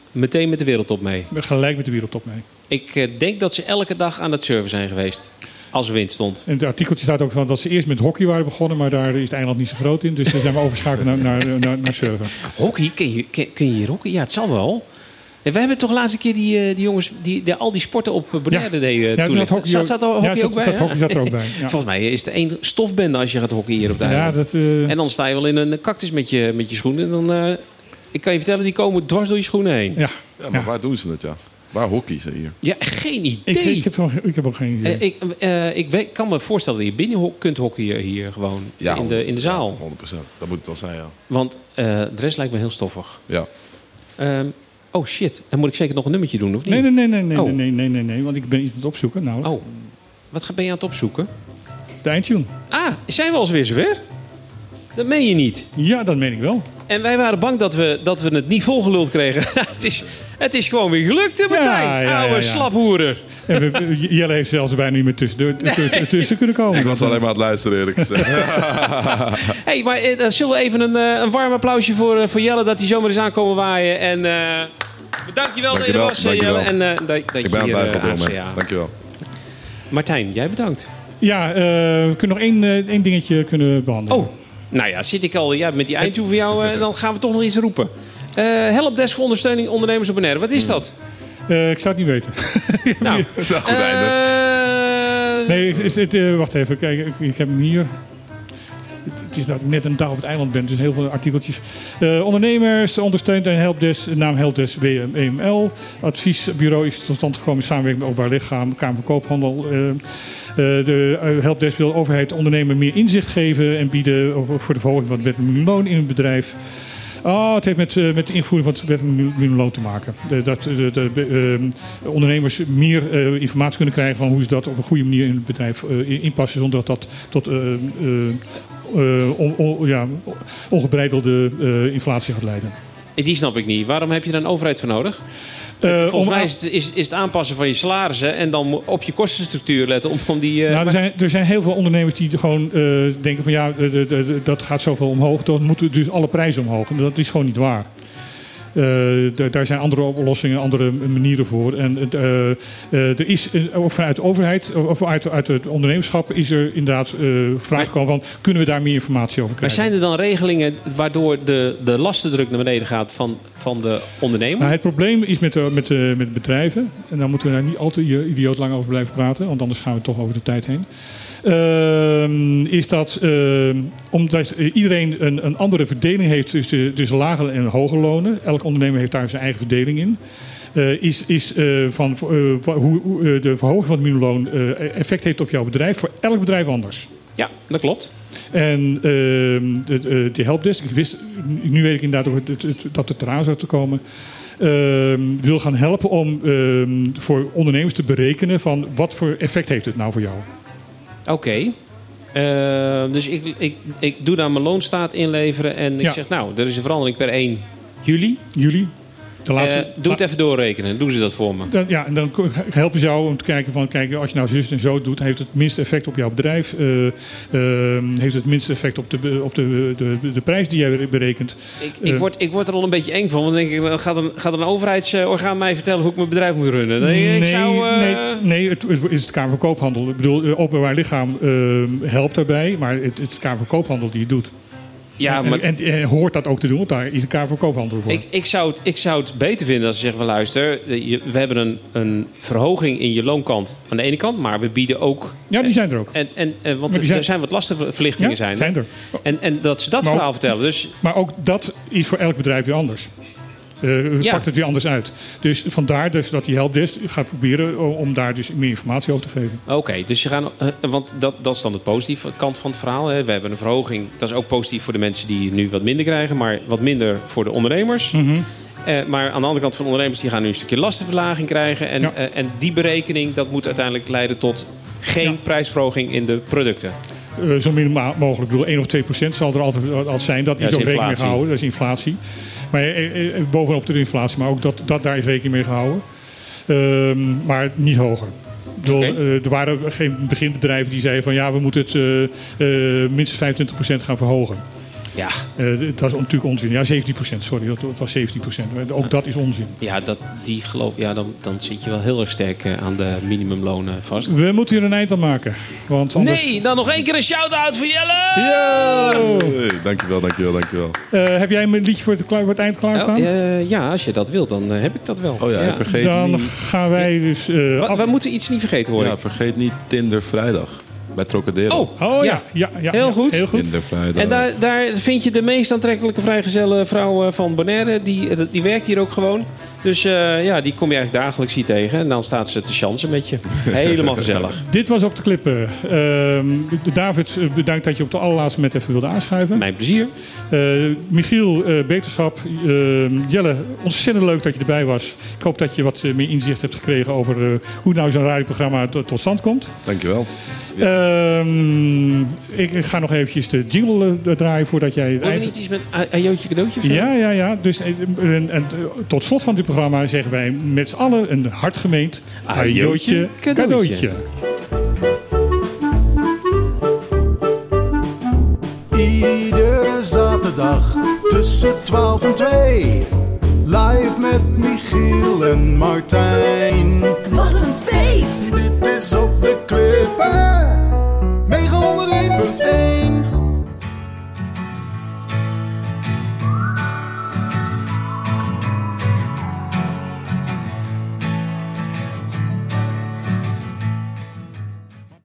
meteen met de wereldtop mee. Gelijk met de wereldtop mee. Ik denk dat ze elke dag aan het surfen zijn geweest. Als er wind stond. In het artikeltje staat ook van dat ze eerst met hockey waren begonnen, maar daar is het eiland niet zo groot in. Dus daar zijn we overschakeld naar surfen. Hockey? Kun je hier hockey? Ja, het zal wel. En we hebben toch laatst een keer die jongens die al die sporten op Bonaire deden toelichten. Zat hockey ook bij? Hockey zat er ook bij. Ja. Volgens mij is het één stofbende als je gaat hockeyen hier op de eiland. En dan sta je wel in een cactus met je schoenen. En dan, ik kan je vertellen, die komen dwars door je schoenen heen. Ja, maar waar doen ze het, ja? Waar hockey ze hier? Ja, geen idee. Ik heb ook geen idee. Ik kan me voorstellen dat je binnen kunt hockeyen hier gewoon in de zaal. 100%. Dat moet het wel zijn, ja. Want de rest lijkt me heel stoffig. Ja. Oh shit, dan moet ik zeker nog een nummertje doen, of niet? Nee, want ik ben iets aan het opzoeken. Nou. Oh, wat ben je aan het opzoeken? De eindtune. Ah, zijn we alweer zover? Dat meen je niet. Ja, dat meen ik wel. En wij waren bang dat we het niet volgeluld kregen. het is gewoon weer gelukt, hè, Martijn? Oude slaphoerer. Jelle heeft zelfs bijna niet meer tussen kunnen komen. Ik was alleen maar aan het luisteren, eerlijk gezegd. Hey, maar zullen we even een warm applausje voor Jelle dat hij zomaar is aankomen waaien. En dankjewel dat je er was, Jelle. En dat ik ben aan het luisteren. Dankjewel. Martijn, jij bedankt. Ja, we kunnen nog één dingetje behandelen. Oh, nou ja, zit ik al met die eindtoe voor jou, dan gaan we toch nog iets roepen. Helpdesk voor ondersteuning ondernemers op Bonaire. Wat is dat? Ik zou het niet weten. Nou, goed einde. Nee, wacht even. Kijk, ik heb hem hier. Het is dat ik net een dag op het eiland ben, dus heel veel artikeltjes. Ondernemers ondersteunt en helpdesk, naam helpdesk WML. Adviesbureau is tot stand gekomen in samenwerking met Openbaar Lichaam, Kamer van Koophandel. De helpdesk wil overheid ondernemer meer inzicht geven en bieden voor de verhoging van het wettelijk minimumloon in het bedrijf. Het heeft met de invoering van het wettelijk minimumloon te maken. Dat ondernemers meer informatie kunnen krijgen van hoe ze dat op een goede manier in het bedrijf inpassen, zonder dat tot ongebreidelde inflatie gaat leiden. Die snap ik niet. Waarom heb je daar een overheid voor nodig? Volgens mij is het aanpassen van je salarissen en dan op je kostenstructuur letten om die... Er zijn heel veel ondernemers die gewoon denken van dat gaat zoveel omhoog, dan moeten dus alle prijzen omhoog. En dat is gewoon niet waar. Daar zijn andere oplossingen, andere manieren voor. En er is ook vanuit de overheid of uit het ondernemerschap is er inderdaad vraag gekomen van kunnen we daar meer informatie over krijgen. Maar zijn er dan regelingen waardoor de lastendruk naar beneden gaat van de ondernemer? Nou, het probleem is met bedrijven, en daar moeten we daar niet al te idioot lang over blijven praten, want anders gaan we toch over de tijd heen. Is dat omdat iedereen een andere verdeling heeft tussen lage en hoge lonen. Elk ondernemer heeft daar zijn eigen verdeling in. Hoe de verhoging van het minimumloon effect heeft op jouw bedrijf. Voor elk bedrijf anders. Ja, dat klopt. En de helpdesk, nu weet ik inderdaad ook dat het eraan zou te komen. Wil gaan helpen om voor ondernemers te berekenen van wat voor effect heeft het nou voor jou. Oké. Dus ik doe daar mijn loonstaat inleveren en ik zeg nou, er is een verandering per 1 juli. Doe het even doorrekenen. Doen ze dat voor me? En dan helpen ze jou om te kijken van als je nou zus en zo doet, heeft het minste effect op jouw bedrijf. Heeft het minste effect op de prijs die jij berekent. Ik word er al een beetje eng van. Want dan denk ik, gaat een overheidsorgaan mij vertellen hoe ik mijn bedrijf moet runnen? Nee, het is het Kamer van Koophandel. Ik bedoel, Openbaar Lichaam helpt daarbij, maar het Kamer van Koophandel die het doet. Ja, maar... en hoort dat ook te doen, want daar is de Kamer van Koophandel voor. Ik zou het beter vinden als ze zeggen van luister, we hebben een verhoging in je loonkant aan de ene kant, maar we bieden ook... Ja, die zijn er ook. Want er zijn wat lastenverlichtingen zijn er. En dat ze dat verhaal vertellen. Dus... Maar ook dat is voor elk bedrijf weer anders. Pakt het weer anders uit. Dus vandaar dus dat die helpdesk gaat proberen om daar dus meer informatie over te geven. Oké, dus je gaat, want dat is dan de positieve kant van het verhaal. Hè. We hebben een verhoging. Dat is ook positief voor de mensen die nu wat minder krijgen, maar wat minder voor de ondernemers. Mm-hmm. Maar aan de andere kant van de ondernemers die gaan nu een stukje lastenverlaging krijgen. En die berekening dat moet uiteindelijk leiden tot geen prijsverhoging in de producten. Zo min mogelijk. Ik bedoel, 1 of 2% zal er altijd zijn. Dat is ook rekening mee gehouden. Dat is inflatie. Maar bovenop de inflatie, maar ook daar is rekening mee gehouden. Maar niet hoger. Er waren geen beginbedrijven die zeiden van we moeten het minstens 25% gaan verhogen. Ja. Het was natuurlijk onzin. Ja, 17%, sorry. Het was 17%. Ook dat is onzin. Ja, dan zit je wel heel erg sterk aan de minimumlonen vast. We moeten hier een eind aan maken. Want anders... Nee, dan nog 1 keer een shout-out voor Jelle! Yo! Hey, dankjewel. Heb jij een liedje voor het eind klaarstaan? Ja, als je dat wilt, dan heb ik dat wel. Oh ja, vergeet dan niet... gaan wij dus... We moeten iets niet vergeten hoor. Ja, vergeet niet Tinder Vrijdag. Bij Trocadero. Oh ja. Heel goed. Tinder Vrijdag. En daar vind je de meest aantrekkelijke vrijgezelle vrouw van Bonaire. Die werkt hier ook gewoon. Dus die kom je eigenlijk dagelijks hier tegen. En dan staat ze te chansen met je. Helemaal gezellig. Dit was Op de Klippen. David, bedankt dat je op de allerlaatste moment even wilde aanschuiven. Mijn plezier. Michiel, beterschap. Jelle, ontzettend leuk dat je erbij was. Ik hoop dat je wat meer inzicht hebt gekregen over hoe nou zo'n radioprogramma tot stand komt. Dankjewel. Ja. Ik ga nog eventjes de jingle draaien voordat jij... Hoor je niet iets met ajootje cadeautje of zo? Ja. Dus, en tot slot van dit programma zeggen wij met z'n allen een hartgemeend ajootje cadeautje. Iedere zaterdag tussen 12 en 2. Live met Michiel en Martijn. Wat een feest! Dit